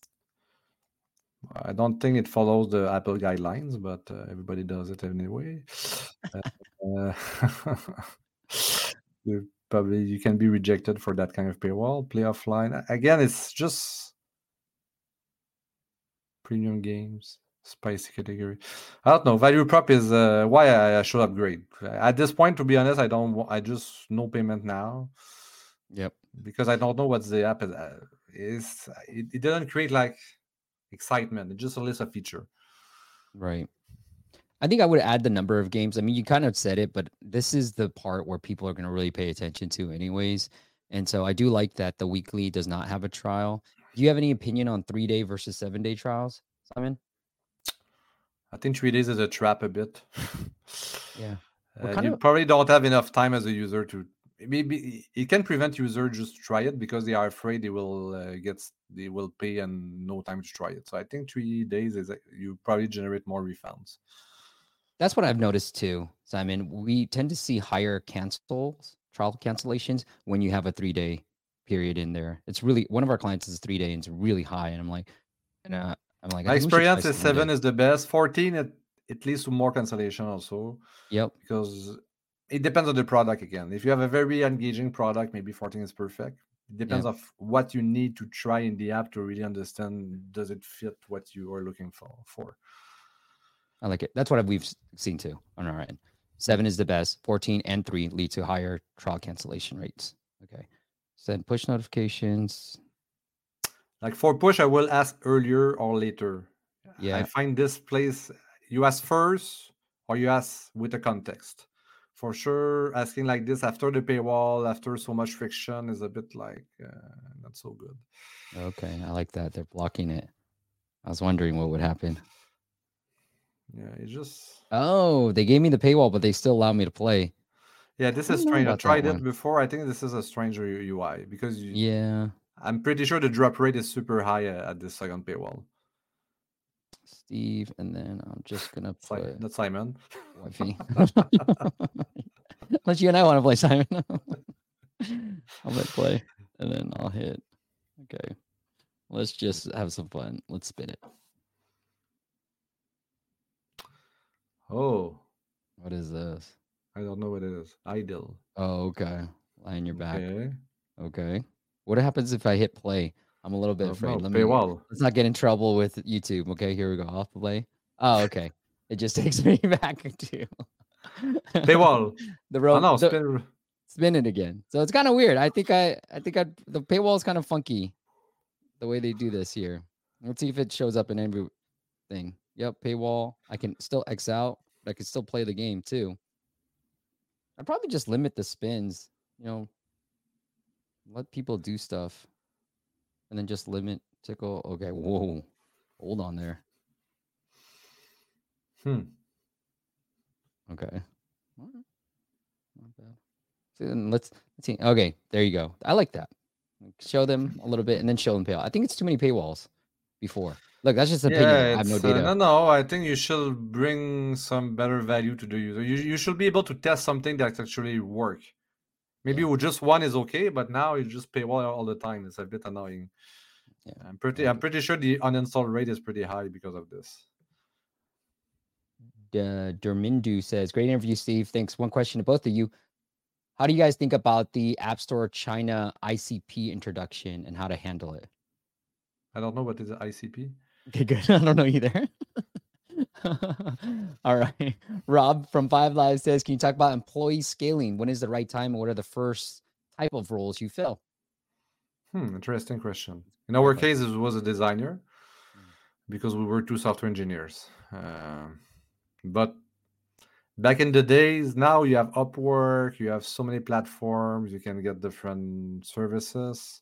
I don't think it follows the Apple guidelines, but uh, everybody does it anyway. uh, you probably you can be rejected for that kind of paywall. Play offline. Again, it's just premium games. Spicy category. I don't know. Value prop is uh, why I should upgrade. At this point, to be honest, I don't. Want, I just no payment now. Yep. Because I don't know what the app is. Uh, is it, it doesn't create like excitement. It's just a list of feature. Right. I think I would add the number of games. I mean, you kind of said it, but this is the part where people are going to really pay attention to, anyways. And so I do like that the weekly does not have a trial. Do you have any opinion on three day versus seven day trials, Simon? I think three days is a trap a bit. Yeah. Uh, you of... probably don't have enough time as a user to maybe it can prevent user just try it because they are afraid they will uh, get they will pay and no time to try it. So I think three days is you probably generate more refunds. That's what I've noticed too, Simon. We tend to see higher cancels, trial cancellations when you have a three day period in there. It's really one of our clients is three day and it's really high, and I'm like, and uh, I'm like, my experience is seven is the best. fourteen, it, it leads to more cancellation also. Yep. Because it depends on the product again. If you have a very engaging product, maybe fourteen is perfect. It depends Yeah. of what you need to try in the app to really understand does it fit what you are looking for. for. I like it. That's what we've s- seen too on our end. Seven is the best. fourteen and three lead to higher trial cancellation rates. Okay. Send push notifications. Like for push, I will ask earlier or later. I Yeah. find this place you ask first or you ask with the context. For sure, asking like this after the paywall, after so much friction, is a bit like uh, not so good. Okay. I like that. They're blocking it. I was wondering what would happen. Yeah, it's just Oh, they gave me the paywall, but they still allow me to play. yeah. This I is don't know strange. I about that tried it one. before. I think this is a stranger U I because you, Yeah. I'm pretty sure the drop rate is super high uh, at this second paywall. Steve, and then I'm just gonna Si- put not Simon. wifey. Unless you and I want to play Simon. I'll hit play and then I'll hit. Okay. Let's just have some fun. Let's spin it. Oh, What is this? I don't know what it is. Idle. Oh, okay. Lie on your back. Okay. Okay. What happens if I hit play? I'm a little bit Oh, afraid. no, Let me paywall. let's not get in trouble with YouTube. Okay, here we go. Off play. Oh, okay. It just takes me back to Paywall. the Oh road. no, the, spin. spin it again. So it's kind of weird. I think I I think I the paywall is kind of funky the way they do this here. Let's see if it shows up in everything. Yep, paywall. I can still X out, but I can still play the game too. I'd probably just limit the spins, you know, let people do stuff and then just limit tickle. Okay, whoa. Hold on there. Hmm. Okay. All right. Not bad. So then let's let's see. Okay, there you go. I like that. Show them a little bit and then show them paywall. I think it's too many paywalls before. Look, that's just an opinion. Yeah, I have no it's uh, data. no, no. I think you should bring some better value to the user. You you should be able to test something that actually work. Maybe Yeah. with just one is okay, but now you just paywall all the time. It's a bit annoying. Yeah. I'm pretty. like I'm pretty sure the uninstall rate is pretty high because of this. Uh, Dermindu says, great interview, Steve. Thanks. One question to both of you. How do you guys think about the App Store China I C P introduction and how to handle it? I don't know what is I C P. Okay, good. I don't know either. All right. Rob from Five Live says, can you talk about employee scaling? When is the right time and what are the first type of roles you fill? Hmm, interesting question. In our Great case, it was a designer Mm. because we were two software engineers. Um, but back in the days, now you have Upwork, you have so many platforms, you can get different services.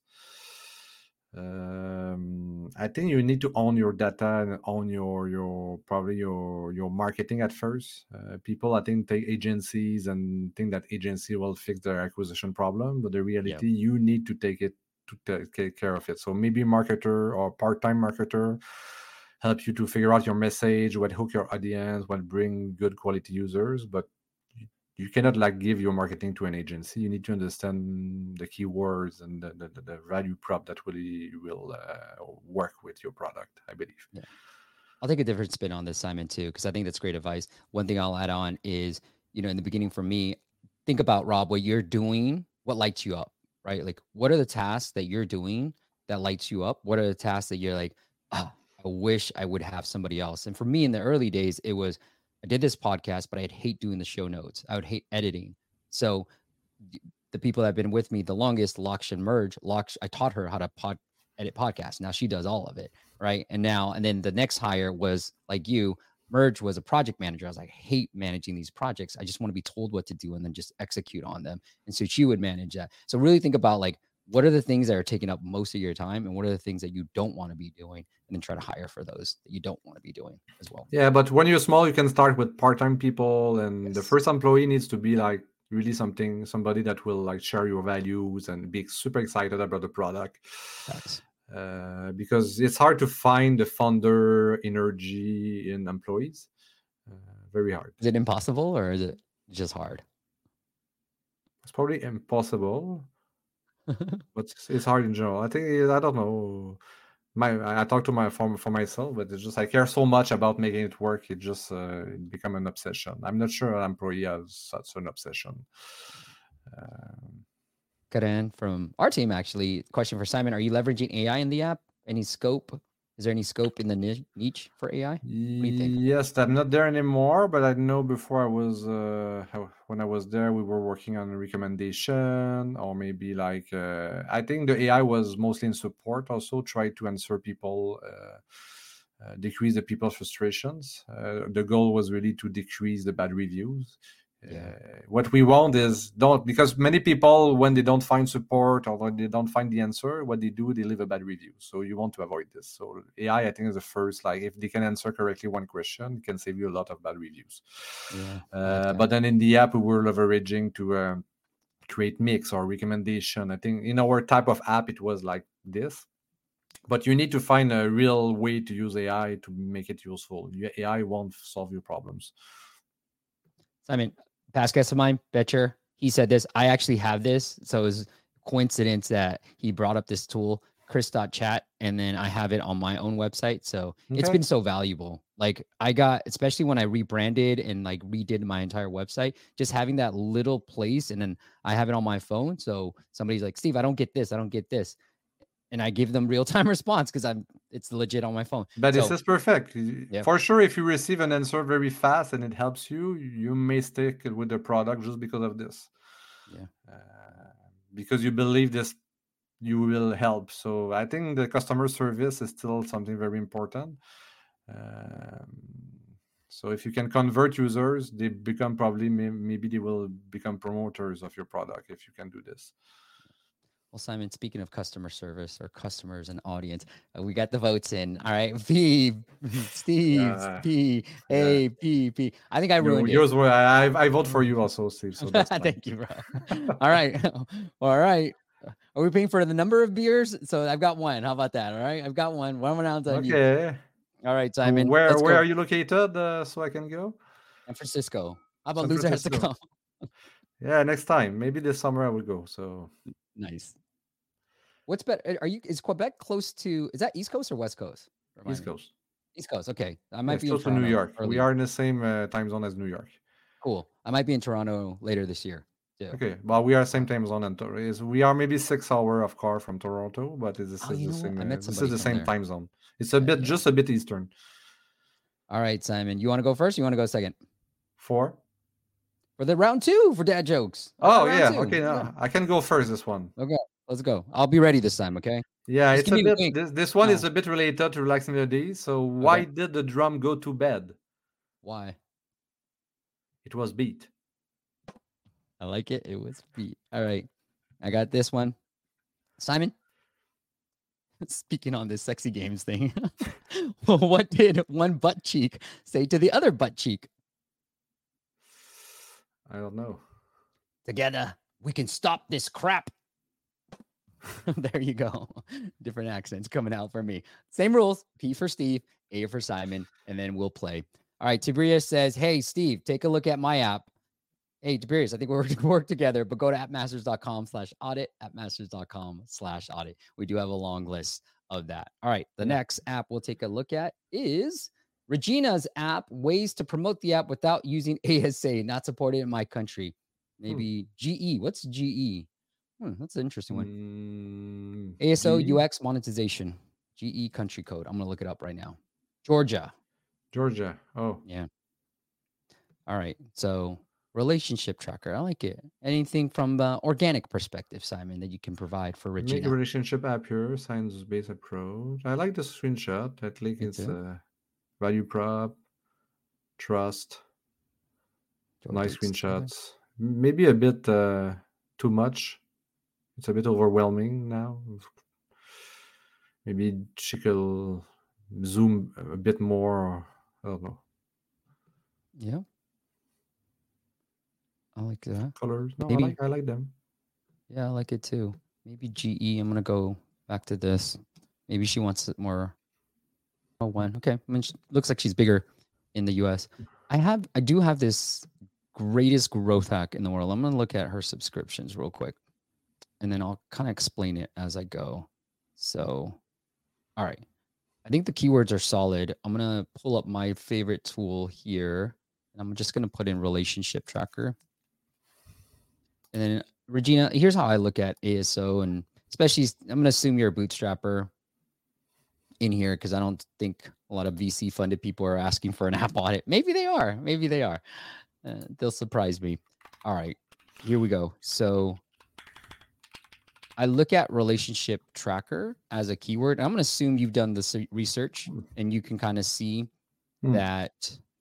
Um, I think you need to own your data and own your your probably your your marketing at first. Uh, people, I think, take agencies and think that agency will fix their acquisition problem, but the reality, you need to take it to ta- take care of it. So maybe marketer or part-time marketer help you to figure out your message, what hook your audience, what bring good quality users, but you, you cannot like give your marketing to an agency. You need to understand the keywords and the, the, the value prop that really will uh, work with your product, I believe. Yeah. I'll take a different spin on this, Simon, too, because I think that's great advice. One thing I'll add on is, you know, in the beginning for me, think about, Rob, what you're doing, what lights you up, right? Like, what are the tasks that you're doing that lights you up? What are the tasks that you're like, ah, I wish I would have somebody else? And for me in the early days, it was, I did this podcast, but I'd hate doing the show notes. I would hate editing. So y- the people that have been with me the longest, Lakshan Merge, Laksh, I taught her how to pod, edit podcasts. Now she does all of it. Right. And now, and then the next hire was like you, Merge was a project manager. I was like, I hate managing these projects. I just want to be told what to do and then just execute on them. And so she would manage that. So really think about like, what are the things that are taking up most of your time and what are the things that you don't want to be doing, and then try to hire for those that you don't want to be doing as well. Yeah, but when you're small, you can start with part-time people, and Yes. the first employee needs to be like really something, somebody that will like share your values and be super excited about the product. Facts. Uh, because it's hard to find the founder energy in employees. Uh, very hard. Is it impossible or is it just hard? It's probably impossible, but it's, it's hard in general. I think I don't know. My I talk to my for, for myself, but it's just I care so much about making it work. It just uh, it become an obsession. I'm not sure an employee has such an obsession. Um, Karen from our team, actually. Question for Simon: are you leveraging A I in the app? Any scope? Is there any scope in the niche for A I? What do you think? Yes, I'm not there anymore, but I know before I was uh, how- when I was there, we were working on a recommendation, or maybe like uh, I think the A I was mostly in support. Also, try to answer people, uh, uh, decrease the people's frustrations. Uh, the goal was really to decrease the bad reviews. Yeah. Uh, what we want is don't, because many people, when they don't find support or when they don't find the answer, what they do, they leave a bad review. So you want to avoid this. So A I, I think, is the first, like, if they can answer correctly one question, it can save you a lot of bad reviews. Yeah. I Uh, like that. but then in the app, we were leveraging to uh, create mix or recommendation. I think in our type of app, it was like this. But you need to find a real way to use A I to make it useful. Your A I won't solve your problems. Simon, past guest of mine, Betcher, he said this. I actually have this. So it was coincidence that he brought up this tool, Chris.chat, and then I have it on my own website. So Okay. it's been so valuable. Like I got, especially when I rebranded and like redid my entire website, just having that little place, and then I have it on my phone. So somebody's like, Steve, I don't get this. I don't get this. And I give them real-time response because I'm it's legit on my phone. But so, this is perfect. Yep. For sure, if you receive an answer very fast and it helps you, you may stick with the product just because of this. Yeah. Uh, because you believe this, you will help. So I think the customer service is still something very important. Um, so if you can convert users, they become probably, maybe they will become promoters of your product if you can do this. Well, Simon, speaking of customer service or customers and audience, uh, we got the votes in. All right. P, Steve, Yeah. P, A, P, P. I think I ruined You, yours it. were, I, I vote for you also, Steve. So that's fine. Thank you, bro. All right. All right. Are we paying for the number of beers? So I've got one. How about that? All right. I've got one. One ounce on you. Okay. All right, Simon. Where let's where go. are you located uh, so I can go? San Francisco. How about San loser has to Francisco. come? Yeah, next time. Maybe this summer I will go. So Nice. What's better? Are you? Is Quebec close to? Is that East Coast or West Coast? Remind East me. Coast. East Coast. Okay, I Yeah, might it's be in close to Toronto. New York. early. We are in the same uh, time zone as New York. Cool. I might be in Toronto later this year. Too. Okay, well, we are same time zone, and is we are maybe six hour of car from Toronto, but this Oh, is you the know what? same. I Uh, met this is somebody the from same there. time zone. It's a Yeah, bit, yeah. just a bit eastern. All right, Simon. You want to go first? Or you want to go second Four. for the round two for dad jokes? I got Oh round yeah. two. Okay, no, Yeah. I can go first. This one. Okay, let's go. I'll be ready this time. Okay. Yeah, Just it's give a me a bit. wink. This this one is No. a bit related to relaxing the day. So why did the drum go to bed? Why? It was beat. I like it. It was beat. All right. I got this one. Simon, speaking on this sexy games thing, well, what did one butt cheek say to the other butt cheek? I don't know. Together, we can stop this crap. There you go. Different accents coming out for me. Same rules. P for Steve, A for Simon, and then we'll play. All right. Tiberius says, hey, Steve, take a look at my app. Hey, Tiberius, I think we're to work together, but go to appmasters.com slash audit, appmasters.com slash audit. We do have a long list of that. All right. The Yeah. next app we'll take a look at is Regina's app, ways to promote the app without using A S A, not supported in my country. Maybe hmm. G E. What's G E? Hmm, that's an interesting one. Mm, A S O G E? U X monetization. G E country code. I'm going to look it up right now. Georgia. Georgia. Oh. Yeah. All right. So relationship tracker. I like it. Anything from the organic perspective, Simon, that you can provide for Regina? Make a relationship app here, science-based approach. I like the screenshot. I think Me it's too. uh, value prop, trust, nice screenshots. Maybe a bit uh, too much. It's a bit overwhelming now. Maybe she could zoom a bit more. I don't know. Yeah. I like that. Colors. No, Maybe, I like I like them. Yeah, I like it too. Maybe G E. I'm gonna go back to this. Maybe she wants it more. Oh, one. Okay. I mean, she, looks like she's bigger in the U S. I have. I do have this greatest growth hack in the world. I'm gonna look at her subscriptions real quick, and then I'll kind of explain it as I go. So, all right. I think the keywords are solid. I'm gonna pull up my favorite tool here, and I'm just gonna put in relationship tracker. And then Regina, here's how I look at A S O, and especially I'm going to assume you're a bootstrapper in here because I don't think a lot of V C funded people are asking for an app audit. Maybe they are. Maybe they are. Uh, they'll surprise me. All right, here we go. So I look at relationship tracker as a keyword. I'm going to assume you've done this research and you can kind of see mm. that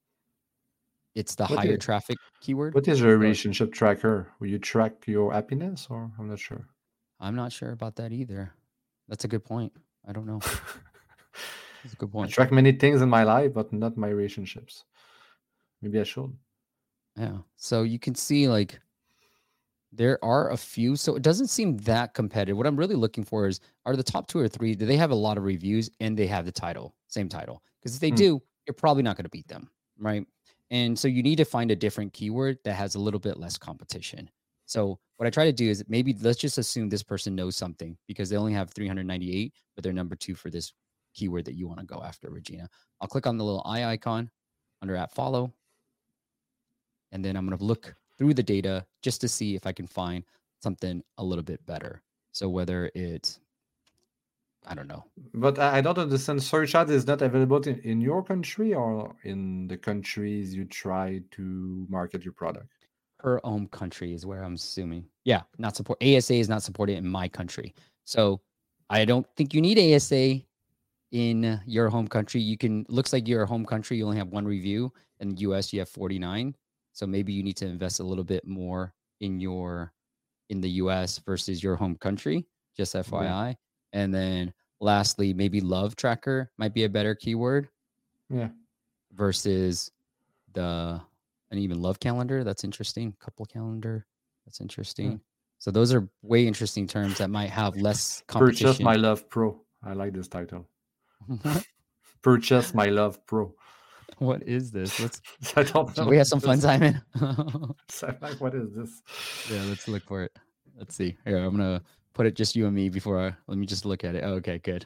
it's the what higher is, traffic keyword. What is your relationship tracker? Will you track your happiness, or I'm not sure. I'm not sure about that either. That's a good point. I don't know. That's a good point. I track many things in my life, but not my relationships. Maybe I should. Yeah. So you can see like there are a few. So it doesn't seem that competitive. What I'm really looking for is, are the top two or three, do they have a lot of reviews and they have the title, same title? Because if they hmm. do, you're probably not going to beat them, right? And so you need to find a different keyword that has a little bit less competition. So what I try to do is maybe let's just assume this person knows something because they only have three hundred ninety-eight, but they're number two for this keyword that you want to go after, Regina. I'll click on the little eye icon under app follow. And then I'm going to look through the data just to see if I can find something a little bit better. So whether it's, I don't know. But I don't understand. Search ad is not available in, in your country or in the countries you try to market your product? Her home country is where I'm assuming. Yeah, not support. A S A is not supported in my country. So I don't think you need A S A in your home country. You can, looks like your home country, you only have one review. In the U S, you have forty-nine. So maybe you need to invest a little bit more in your, in the U S versus your home country, just F Y I. Yeah. And then lastly, maybe love tracker might be a better keyword. Yeah. Versus the, and even love calendar. That's interesting. Couple calendar. That's interesting. Yeah. So those are way interesting terms that might have less competition. Purchase My Love Pro. I like this title. Purchase My Love Pro. What is this? Let's. I don't know. We have some fun, Simon. Like, what is this? Yeah, let's look for it. Let's see. Here, I'm gonna put it just you and me before I let me just look at it. Oh, okay, good.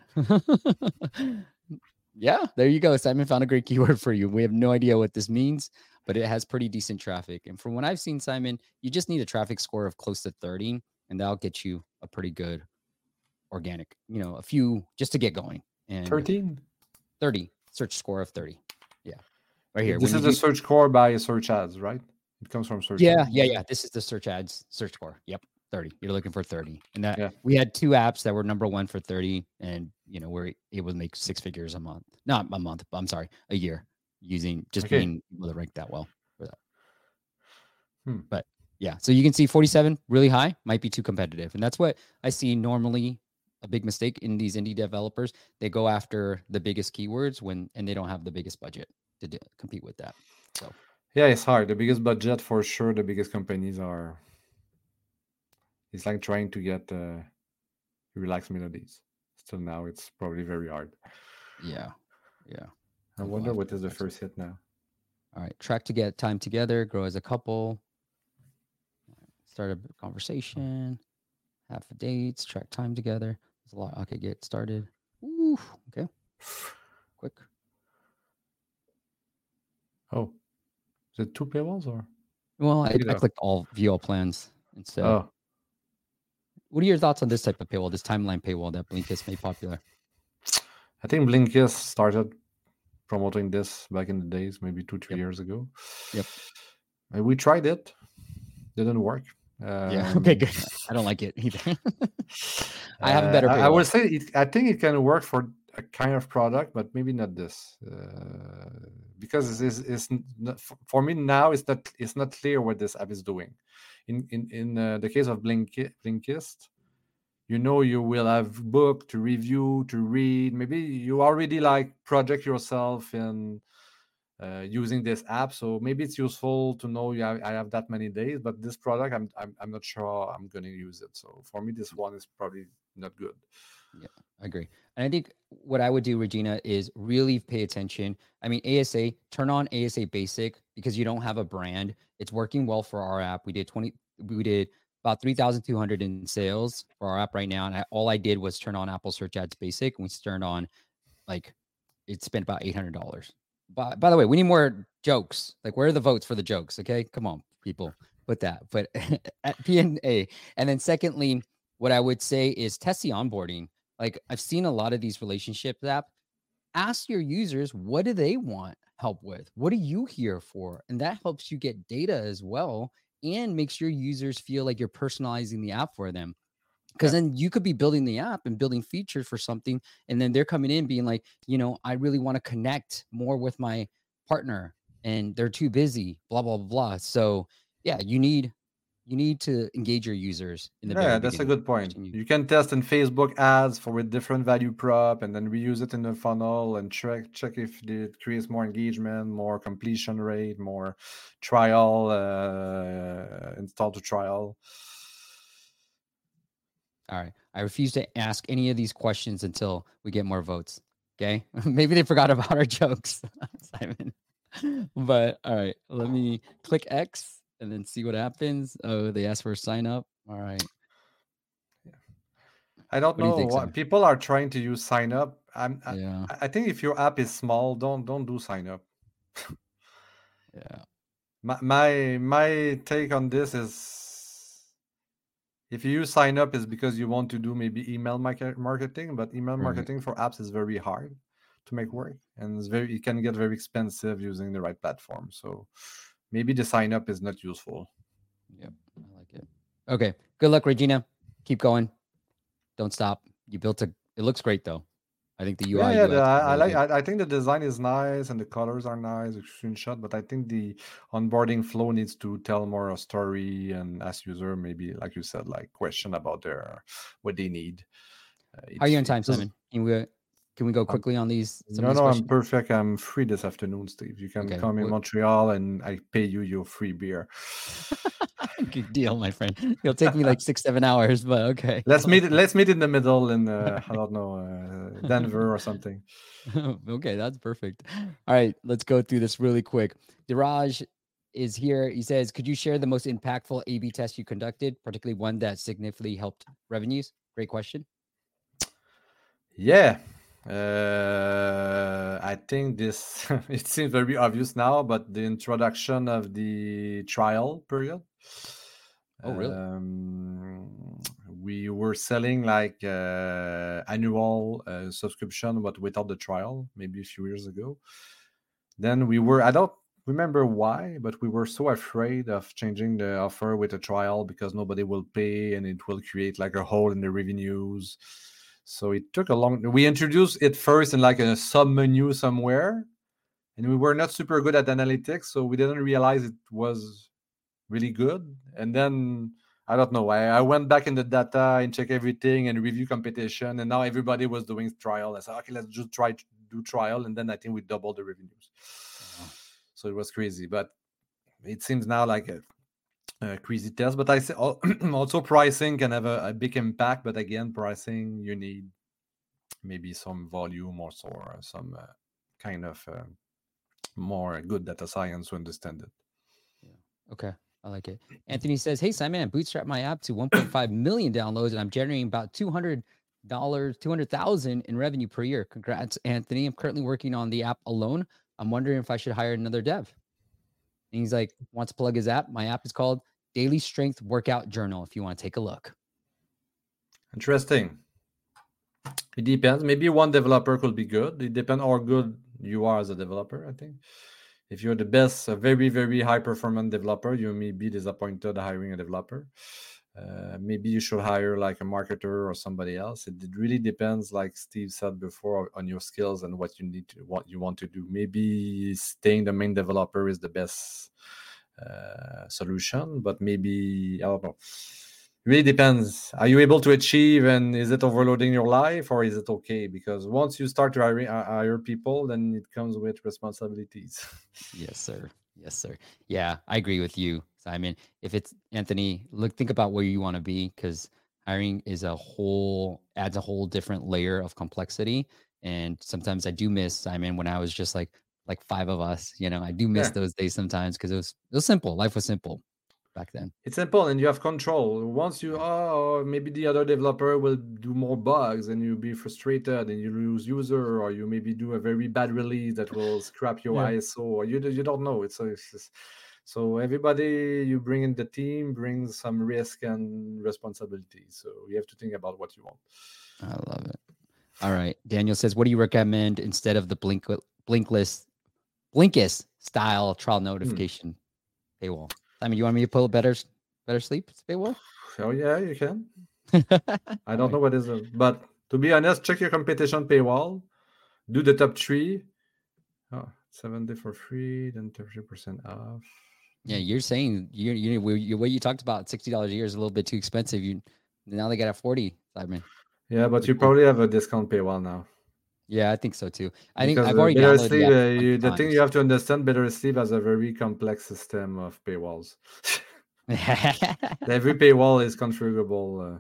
Yeah, there you go. Simon found a great keyword for you. We have no idea what this means, but it has pretty decent traffic. And from what I've seen, Simon, you just need a traffic score of close to thirty, and that'll get you a pretty good organic, you know, a few just to get going. And thirteen? thirty, search score of thirty. Yeah. Right here. This is the search score by search ads, right? It comes from search Yeah, ads. yeah, yeah. This is the search ads search score. Yep. thirty. You're looking for thirty. And that yeah. we had two apps that were number one for thirty, and you know, we're able to make six figures a month. Not a month, but I'm sorry, a year using just okay. being able to rank that well for that. Hmm. But yeah, so you can see forty-seven really high, might be too competitive. And that's what I see normally a big mistake in these indie developers. They go after the biggest keywords when and they don't have the biggest budget to do, compete with that. So yeah, it's hard. The biggest budget for sure, the biggest companies are. It's like trying to get uh, relaxed melodies. Still now, it's probably very hard. Yeah, yeah. I wonder what is the first hit now. All right, track to get time together, grow as a couple, start a conversation, have dates, track time together. There's a lot. Okay, get started. Ooh, okay. Quick. Oh, is it two paywalls or? Well, I, I clicked all view all plans instead. Oh. What are your thoughts on this type of paywall, this timeline paywall that Blinkist made popular? I think Blinkist started promoting this back in the days, maybe two, three yep. years ago. Yep. And we tried it. Didn't work. Um, yeah. Okay, good. I don't like it either. I have a better paywall. I, I would say it, I think it can work for a kind of product, but maybe not this. Uh, because it's, it's, it's not, for me now, it's not, it's not clear what this app is doing. In in in uh, the case of Blinkist, Blinkist, you know you will have book to review, to read. Maybe you already like project yourself in uh, using this app, so maybe it's useful to know you have, I have that many days. But this product, I'm I'm I'm not sure I'm going to use it. So for me, this one is probably not good. Yeah, I agree. And I think what I would do, Regina, is really pay attention. I mean, A S A, turn on A S A Basic because you don't have a brand. It's working well for our app. We did twenty, we did about three thousand two hundred in sales for our app right now. And I, all I did was turn on Apple Search Ads Basic. And we turned on, like, it spent about eight hundred dollars. By, by the way, we need more jokes. Like, where are the votes for the jokes? Okay, come on, people. put that. But at P N A. And then secondly, what I would say is test the onboarding. Like I've seen a lot of these relationship app. Ask your users, what do they want help with? What are you here for? And that helps you get data as well and makes your users feel like you're personalizing the app for them. Because Yeah. then you could be building the app and building features for something. And then they're coming in being like, you know, I really want to connect more with my partner and they're too busy, blah, blah, blah, blah. So yeah, you need you need to engage your users in the Yeah, very that's a beginning. good point. Continue. You can test in Facebook ads for a different value prop and then reuse it in the funnel and check check if it creates more engagement, more completion rate, more trial, uh, install to trial. All right. I refuse to ask any of these questions until we get more votes. Okay. Maybe they forgot about our jokes, Simon. But all right, let me click X and then see what happens. Oh, they asked for a sign up. All right. I don't What do you know think, what Simon? people are trying to use sign up. I'm I, Yeah. I think if your app is small, don't don't do sign up. Yeah. My my my take on this is if you use sign up is because you want to do maybe email market- marketing, but email Right. marketing for apps is very hard to make work and it's very it can get very expensive using the right platform. So maybe the sign up is not useful. Yep. I like it. Okay. Good luck, Regina. Keep going. Don't stop. You built a it looks great though. I think the U Yeah, I yeah. The, U X is I, I really like. good. I, I think the design is nice and the colors are nice. The screenshot, but I think the onboarding flow needs to tell more a story and ask user maybe, like you said, like question about their what they need. Uh, How are you it's on it time, does. Simon? Can we can we go I'm, quickly on these some of no, these no, I'm questions? perfect. I'm free this afternoon, Steve. You can Okay. come in What Montreal and I pay you your free beer. good deal, my friend. It'll take me like six, seven hours, but okay. Let's I meet. like it. Let's meet in the middle in uh, I don't know uh, Denver or something. Okay, that's perfect. All right, let's go through this really quick. Diraj is here. He says, could you share the most impactful A B test you conducted, particularly one that significantly helped revenues? Great question. Yeah. Uh, I think this it seems very obvious now, but the introduction of the trial period. Oh, really? Um, we were selling like uh, annual uh, subscription, but without the trial, maybe a few years ago. Then we were, I don't remember why, but we were so afraid of changing the offer with a trial because nobody will pay and it will create like a hole in the revenues. So it took a long. We introduced it first in like a sub menu somewhere, and we were not super good at analytics, so we didn't realize it was really good. And then I don't know. I, I went back in the data and check everything and review competition, and now everybody was doing trial. I said, okay, let's just try to do trial, and then I think we doubled the revenues. Wow. So it was crazy, but it seems now like a, a crazy test. But I say also pricing can have a, a big impact. But again, pricing you need maybe some volume or so, or some uh, kind of uh, more good data science to understand it. Yeah. Okay. I like it. Anthony says, hey, Simon, I bootstrapped my app to one point five million downloads and I'm generating about two hundred dollars, two hundred thousand in revenue per year. Congrats, Anthony. I'm currently working on the app alone. I'm wondering if I should hire another dev. And he's like, wants to plug his app. My app is called Daily Strength Workout Journal if you want to take a look. Interesting. It depends. Maybe one developer could be good. It depends how good you are as a developer, I think. If you're the best, a very, very high performance developer, you may be disappointed hiring a developer. Uh, maybe you should hire like a marketer or somebody else. It, it really depends, like Steve said before, on your skills and what you need to, what you want to do. Maybe staying the main developer is the best uh, solution, but maybe I don't know. It really depends. Are you able to achieve, and is it overloading your life, or is it okay? Because once you start to hire, hire people, then it comes with responsibilities. Yes, sir. Yes, sir. Yeah, I agree with you, Simon. If it's Anthony, look, think about where you want to be because hiring is a whole adds a whole different layer of complexity. And sometimes I do miss Simon when I was just like like five of us. You know, I do miss Yeah. those days sometimes because it was it was simple. Life was simple back then. It's simple and you have control. Once you, Yeah. oh, maybe the other developer will do more bugs and you'll be frustrated and you lose user, or you maybe do a very bad release that will scrap your Yeah. I S O, or you, you don't know. It's, it's just, So everybody you bring in the team brings some risk and responsibility. So you have to think about what you want. I love it. All right. Daniel says, what do you recommend instead of the blink blinkless Blinkist style trial notification hmm. paywall? I mean, you want me to pull better better sleep paywall? Oh yeah, you can. I don't know what is it, but to be honest, check your competition paywall, do the top three. Oh, seven day for free, then thirty percent off. Yeah, you're saying you you you what you talked about sixty dollars a year is a little bit too expensive. You now they got a forty, Simon. Yeah, but Pretty you cool. probably have a discount paywall now. Yeah, I think so too. I because think I've already Better downloaded Sleep, the, uh, you, the thing you have to understand, Better Sleep has a very complex system of paywalls. Every paywall is configurable. Uh,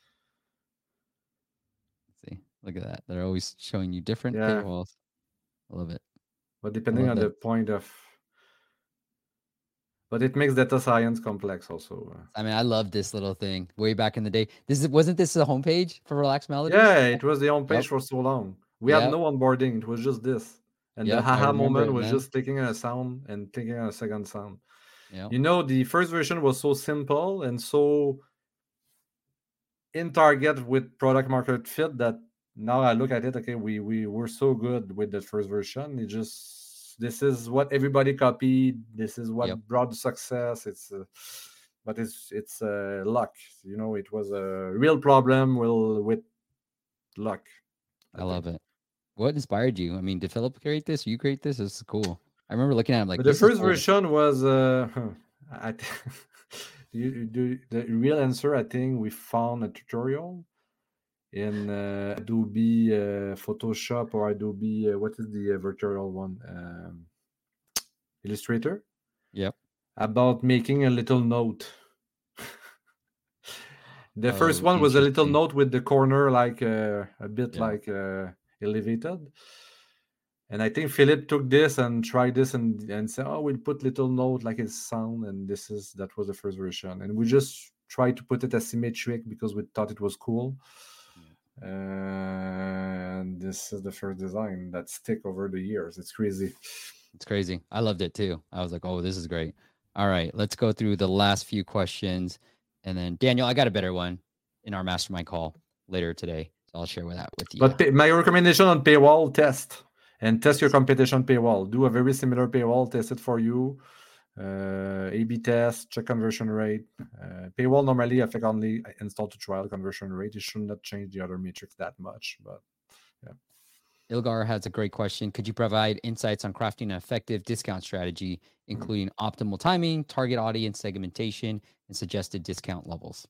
See, look at that. They're always showing you different yeah. paywalls. I love it. But depending on it. the point of, but it makes data science complex also. I mean, I love this little thing. Way back in the day, this is wasn't this the homepage for Relax Melodies? Yeah, it was the homepage yep. for so long. We yep. had no onboarding. It was just this, and yep, the haha moment it, was man. just clicking on a sound and clicking on a second sound. Yep. You know, the first version was so simple and so in target with product market fit that now I look at it. Okay, we we were so good with the first version. It just this is what everybody copied. This is what yep. brought the success. It's uh, but it's it's uh, luck. You know, it was a real problem. Will with luck. I, I love it. What inspired you? I mean, did Philip create this? You create this? This is cool. I remember looking at it like but the first cool. version was. Uh, I you do the real answer. I think we found a tutorial in uh, Adobe uh, Photoshop or Adobe. Uh, what is the uh, virtual one? Um, Illustrator. Yep. About making a little note. The oh, first one was a little note with the corner like uh, a bit yeah. like uh, elevated. And I think Philip took this and tried this and, and said, oh, we'll put little note like his sound. And this is, that was the first version. And we just tried to put it asymmetric because we thought it was cool. Yeah. And this is the first design that stick over the years. It's crazy. It's crazy. I loved it too. I was like, oh, this is great. All right, let's go through the last few questions. And then Daniel, I got a better one in our mastermind call later today. So I'll share with that with you. But pay, my recommendation on paywall, test. And test your competition paywall. Do a very similar paywall. Test it for you. Uh, A B test. Check conversion rate. Uh, paywall normally affect only install to trial conversion rate. It should not change the other metrics that much. But yeah. Ilgar has a great question. Could you provide insights on crafting an effective discount strategy, including mm-hmm. optimal timing, target audience segmentation, and suggested discount levels?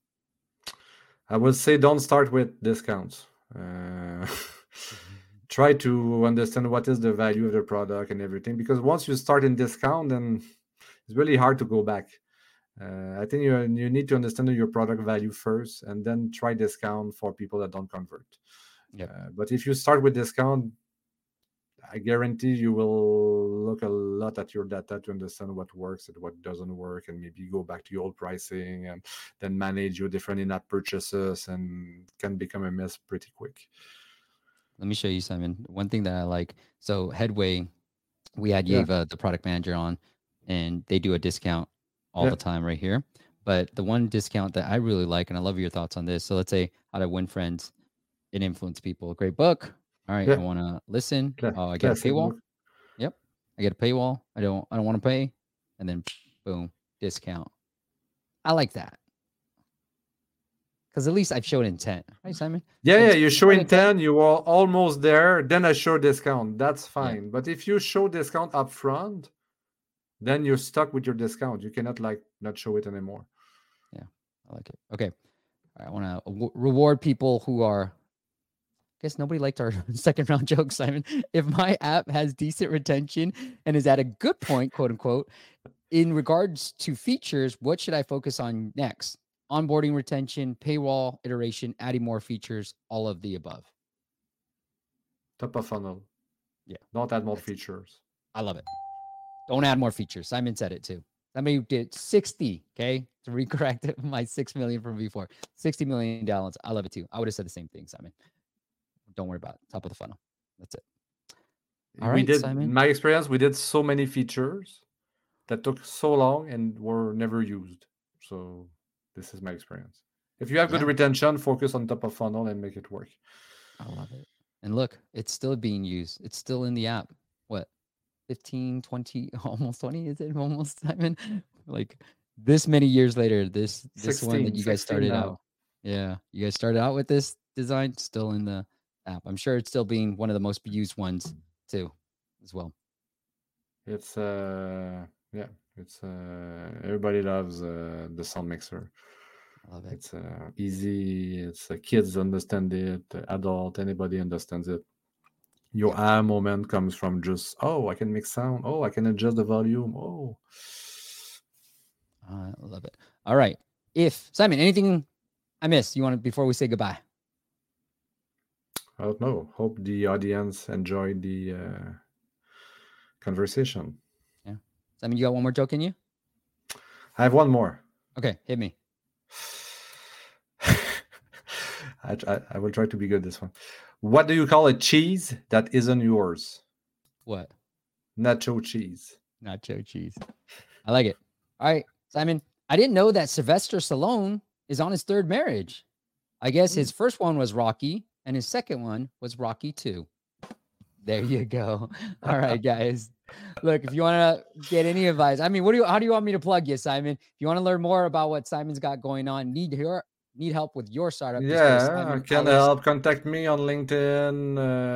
I would say don't start with discounts. Uh, Try to understand what is the value of the product and everything, because once you start in discount, then it's really hard to go back. Uh, I think you you need to understand your product value first, and then try discount for people that don't convert. Yep. Uh, but if you start with discount, I guarantee you will look a lot at your data to understand what works and what doesn't work, and maybe go back to your old pricing and then manage your different in-app purchases, and can become a mess pretty quick. Let me show you, Simon. One thing that I like. So Headway, we had Yeva, yeah. the product manager, on, and they do a discount all yeah. the time right here. But the one discount that I really like, and I love your thoughts on this. So let's say How to Win Friends and Influence People. Great book. All right, yeah. I want to listen. Yeah. Oh, I get yeah, a paywall. Yep, I get a paywall. I don't. I don't want to pay, and then boom, discount. I like that. Because at least I've shown intent, right, Simon? Yeah, yeah, you show intent, you are almost there, then I show discount. That's fine. Yeah. But if you show discount up front, then you're stuck with your discount. You cannot like not show it anymore. Yeah, I like it. Okay. All right, I want to w- reward people who are, I guess nobody liked our second round joke, Simon. If my app has decent retention and is at a good point, quote unquote, in regards to features, what should I focus on next? Onboarding, retention, paywall, iteration, adding more features, all of the above. Top of funnel. Yeah. Don't add more That's features. It. I love it. Don't add more features. Simon said it too. Somebody did sixty, okay, to recorrect my six million from before. sixty million downloads. I love it too. I would have said the same thing, Simon. Don't worry about it. Top of the funnel. That's it. All we right, did, Simon. In my experience, we did so many features. that took so long and were never used. So this is my experience. If you have good Yeah. retention, focus on top of funnel and make it work. I love it. And look, it's still being used. It's still in the app. What? fifteen, twenty, almost twenty, is it almost, Simon? Like this many years later, this this one that sixteen, you guys sixteen started out. now. Yeah, you guys started out with this design still in the app. I'm sure it's still being one of the most used ones too, as well. It's uh yeah, it's uh everybody loves uh, the sound mixer. I love it. It's uh, easy. It's uh, kids understand it. uh, Adult, anybody understands it. Your ah moment comes from just oh, I can mix sound. Oh, I can adjust the volume. Oh, I love it. All right. If Simon, anything I missed, you want to before we say goodbye? I don't know. Hope the audience enjoyed the uh, conversation. Simon, you got one more joke in you? I have one more. Okay, hit me. I, I I will try to be good this one. What do you call a cheese that isn't yours? What? Nacho cheese. Nacho cheese. I like it. All right, Simon. I didn't know that Sylvester Stallone is on his third marriage. I guess his first one was Rocky, and his second one was Rocky two. There you go. All right, guys. Look, if you want to get any advice, I mean, what do you? How do you want me to plug you, Simon? If you want to learn more about what Simon's got going on, need your need help with your startup? just go to Yeah, Simon can Ellis. help. Contact me on LinkedIn.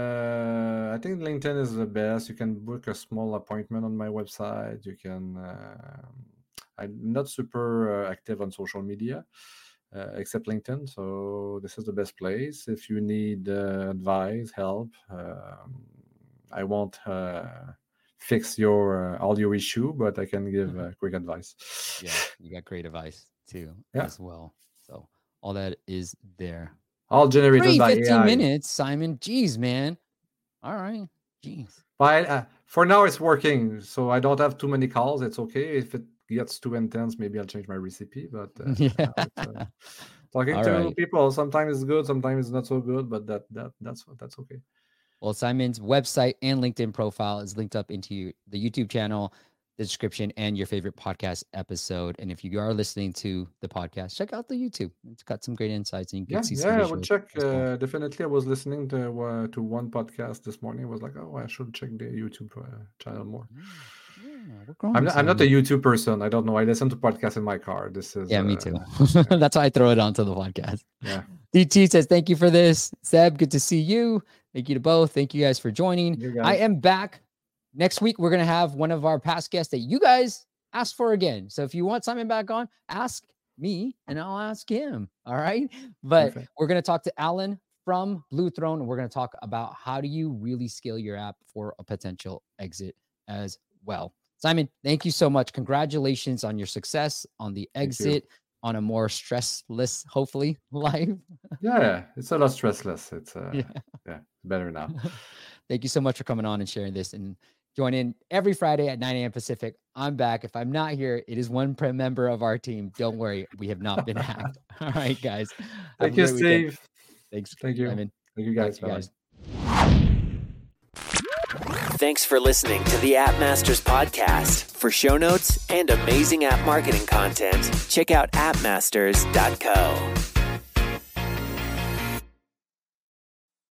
Uh, I think LinkedIn is the best. You can book a small appointment on my website. You can. Uh, I'm not super uh, active on social media, uh, except LinkedIn. So this is the best place. If you need uh, advice, help, um, I won't uh, fix your uh, all your issue, but I can give uh, quick advice. Yeah, you got great advice too Yeah. as well. So all that is there. All generated Great, by fifteen A I. minutes, Simon. Jeez, man. All right. Jeez. But uh, for now, it's working, so I don't have too many calls. It's okay. If it gets too intense, maybe I'll change my recipe. But uh, Yeah. now it's, uh, talking All to right. people sometimes it's good, sometimes it's not so good. But that that that's that's okay. Well, Simon's website and LinkedIn profile is linked up into your, the YouTube channel, the description, and your favorite podcast episode. And if you are listening to the podcast, check out the YouTube. It's got some great insights, and you can Yeah, see some yeah, I would visuals check. as well. Uh, definitely, I was listening to uh, to one podcast this morning. I was like, oh, I should check the YouTube uh, channel more. Yeah, we're growing, I'm not, I'm not a Simon. YouTube person. I don't know. I listen to podcasts in my car. This is Yeah, me uh, too. That's why I throw it onto the podcast. Yeah. D T says, thank you for this. Seb, good to see you. Thank you to both. Thank you guys for joining. You I guys. am back. Next week, we're going to have one of our past guests that you guys asked for again. So if you want Simon back on, ask me and I'll ask him. All right. But Perfect. we're going to talk to Alan from Blue Throne, and we're going to talk about how do you really scale your app for a potential exit as well. Simon, thank you so much. Congratulations on your success on the Thank you. exit, on a more stressless, hopefully, life. Yeah, it's a lot stressless. It's uh, Yeah. yeah, better now. Thank you so much for coming on and sharing this, and join in every Friday at nine a.m. Pacific. I'm back. If I'm not here, it is one pre- member of our team. Don't worry, we have not been hacked. All right, guys. Have a Thank you, great weekend. Steve. Thanks. Thank you. Simon. Thank you, Talk guys. to you Bye. guys. Thanks for listening to the App Masters podcast. For show notes and amazing app marketing content, check out app masters dot co.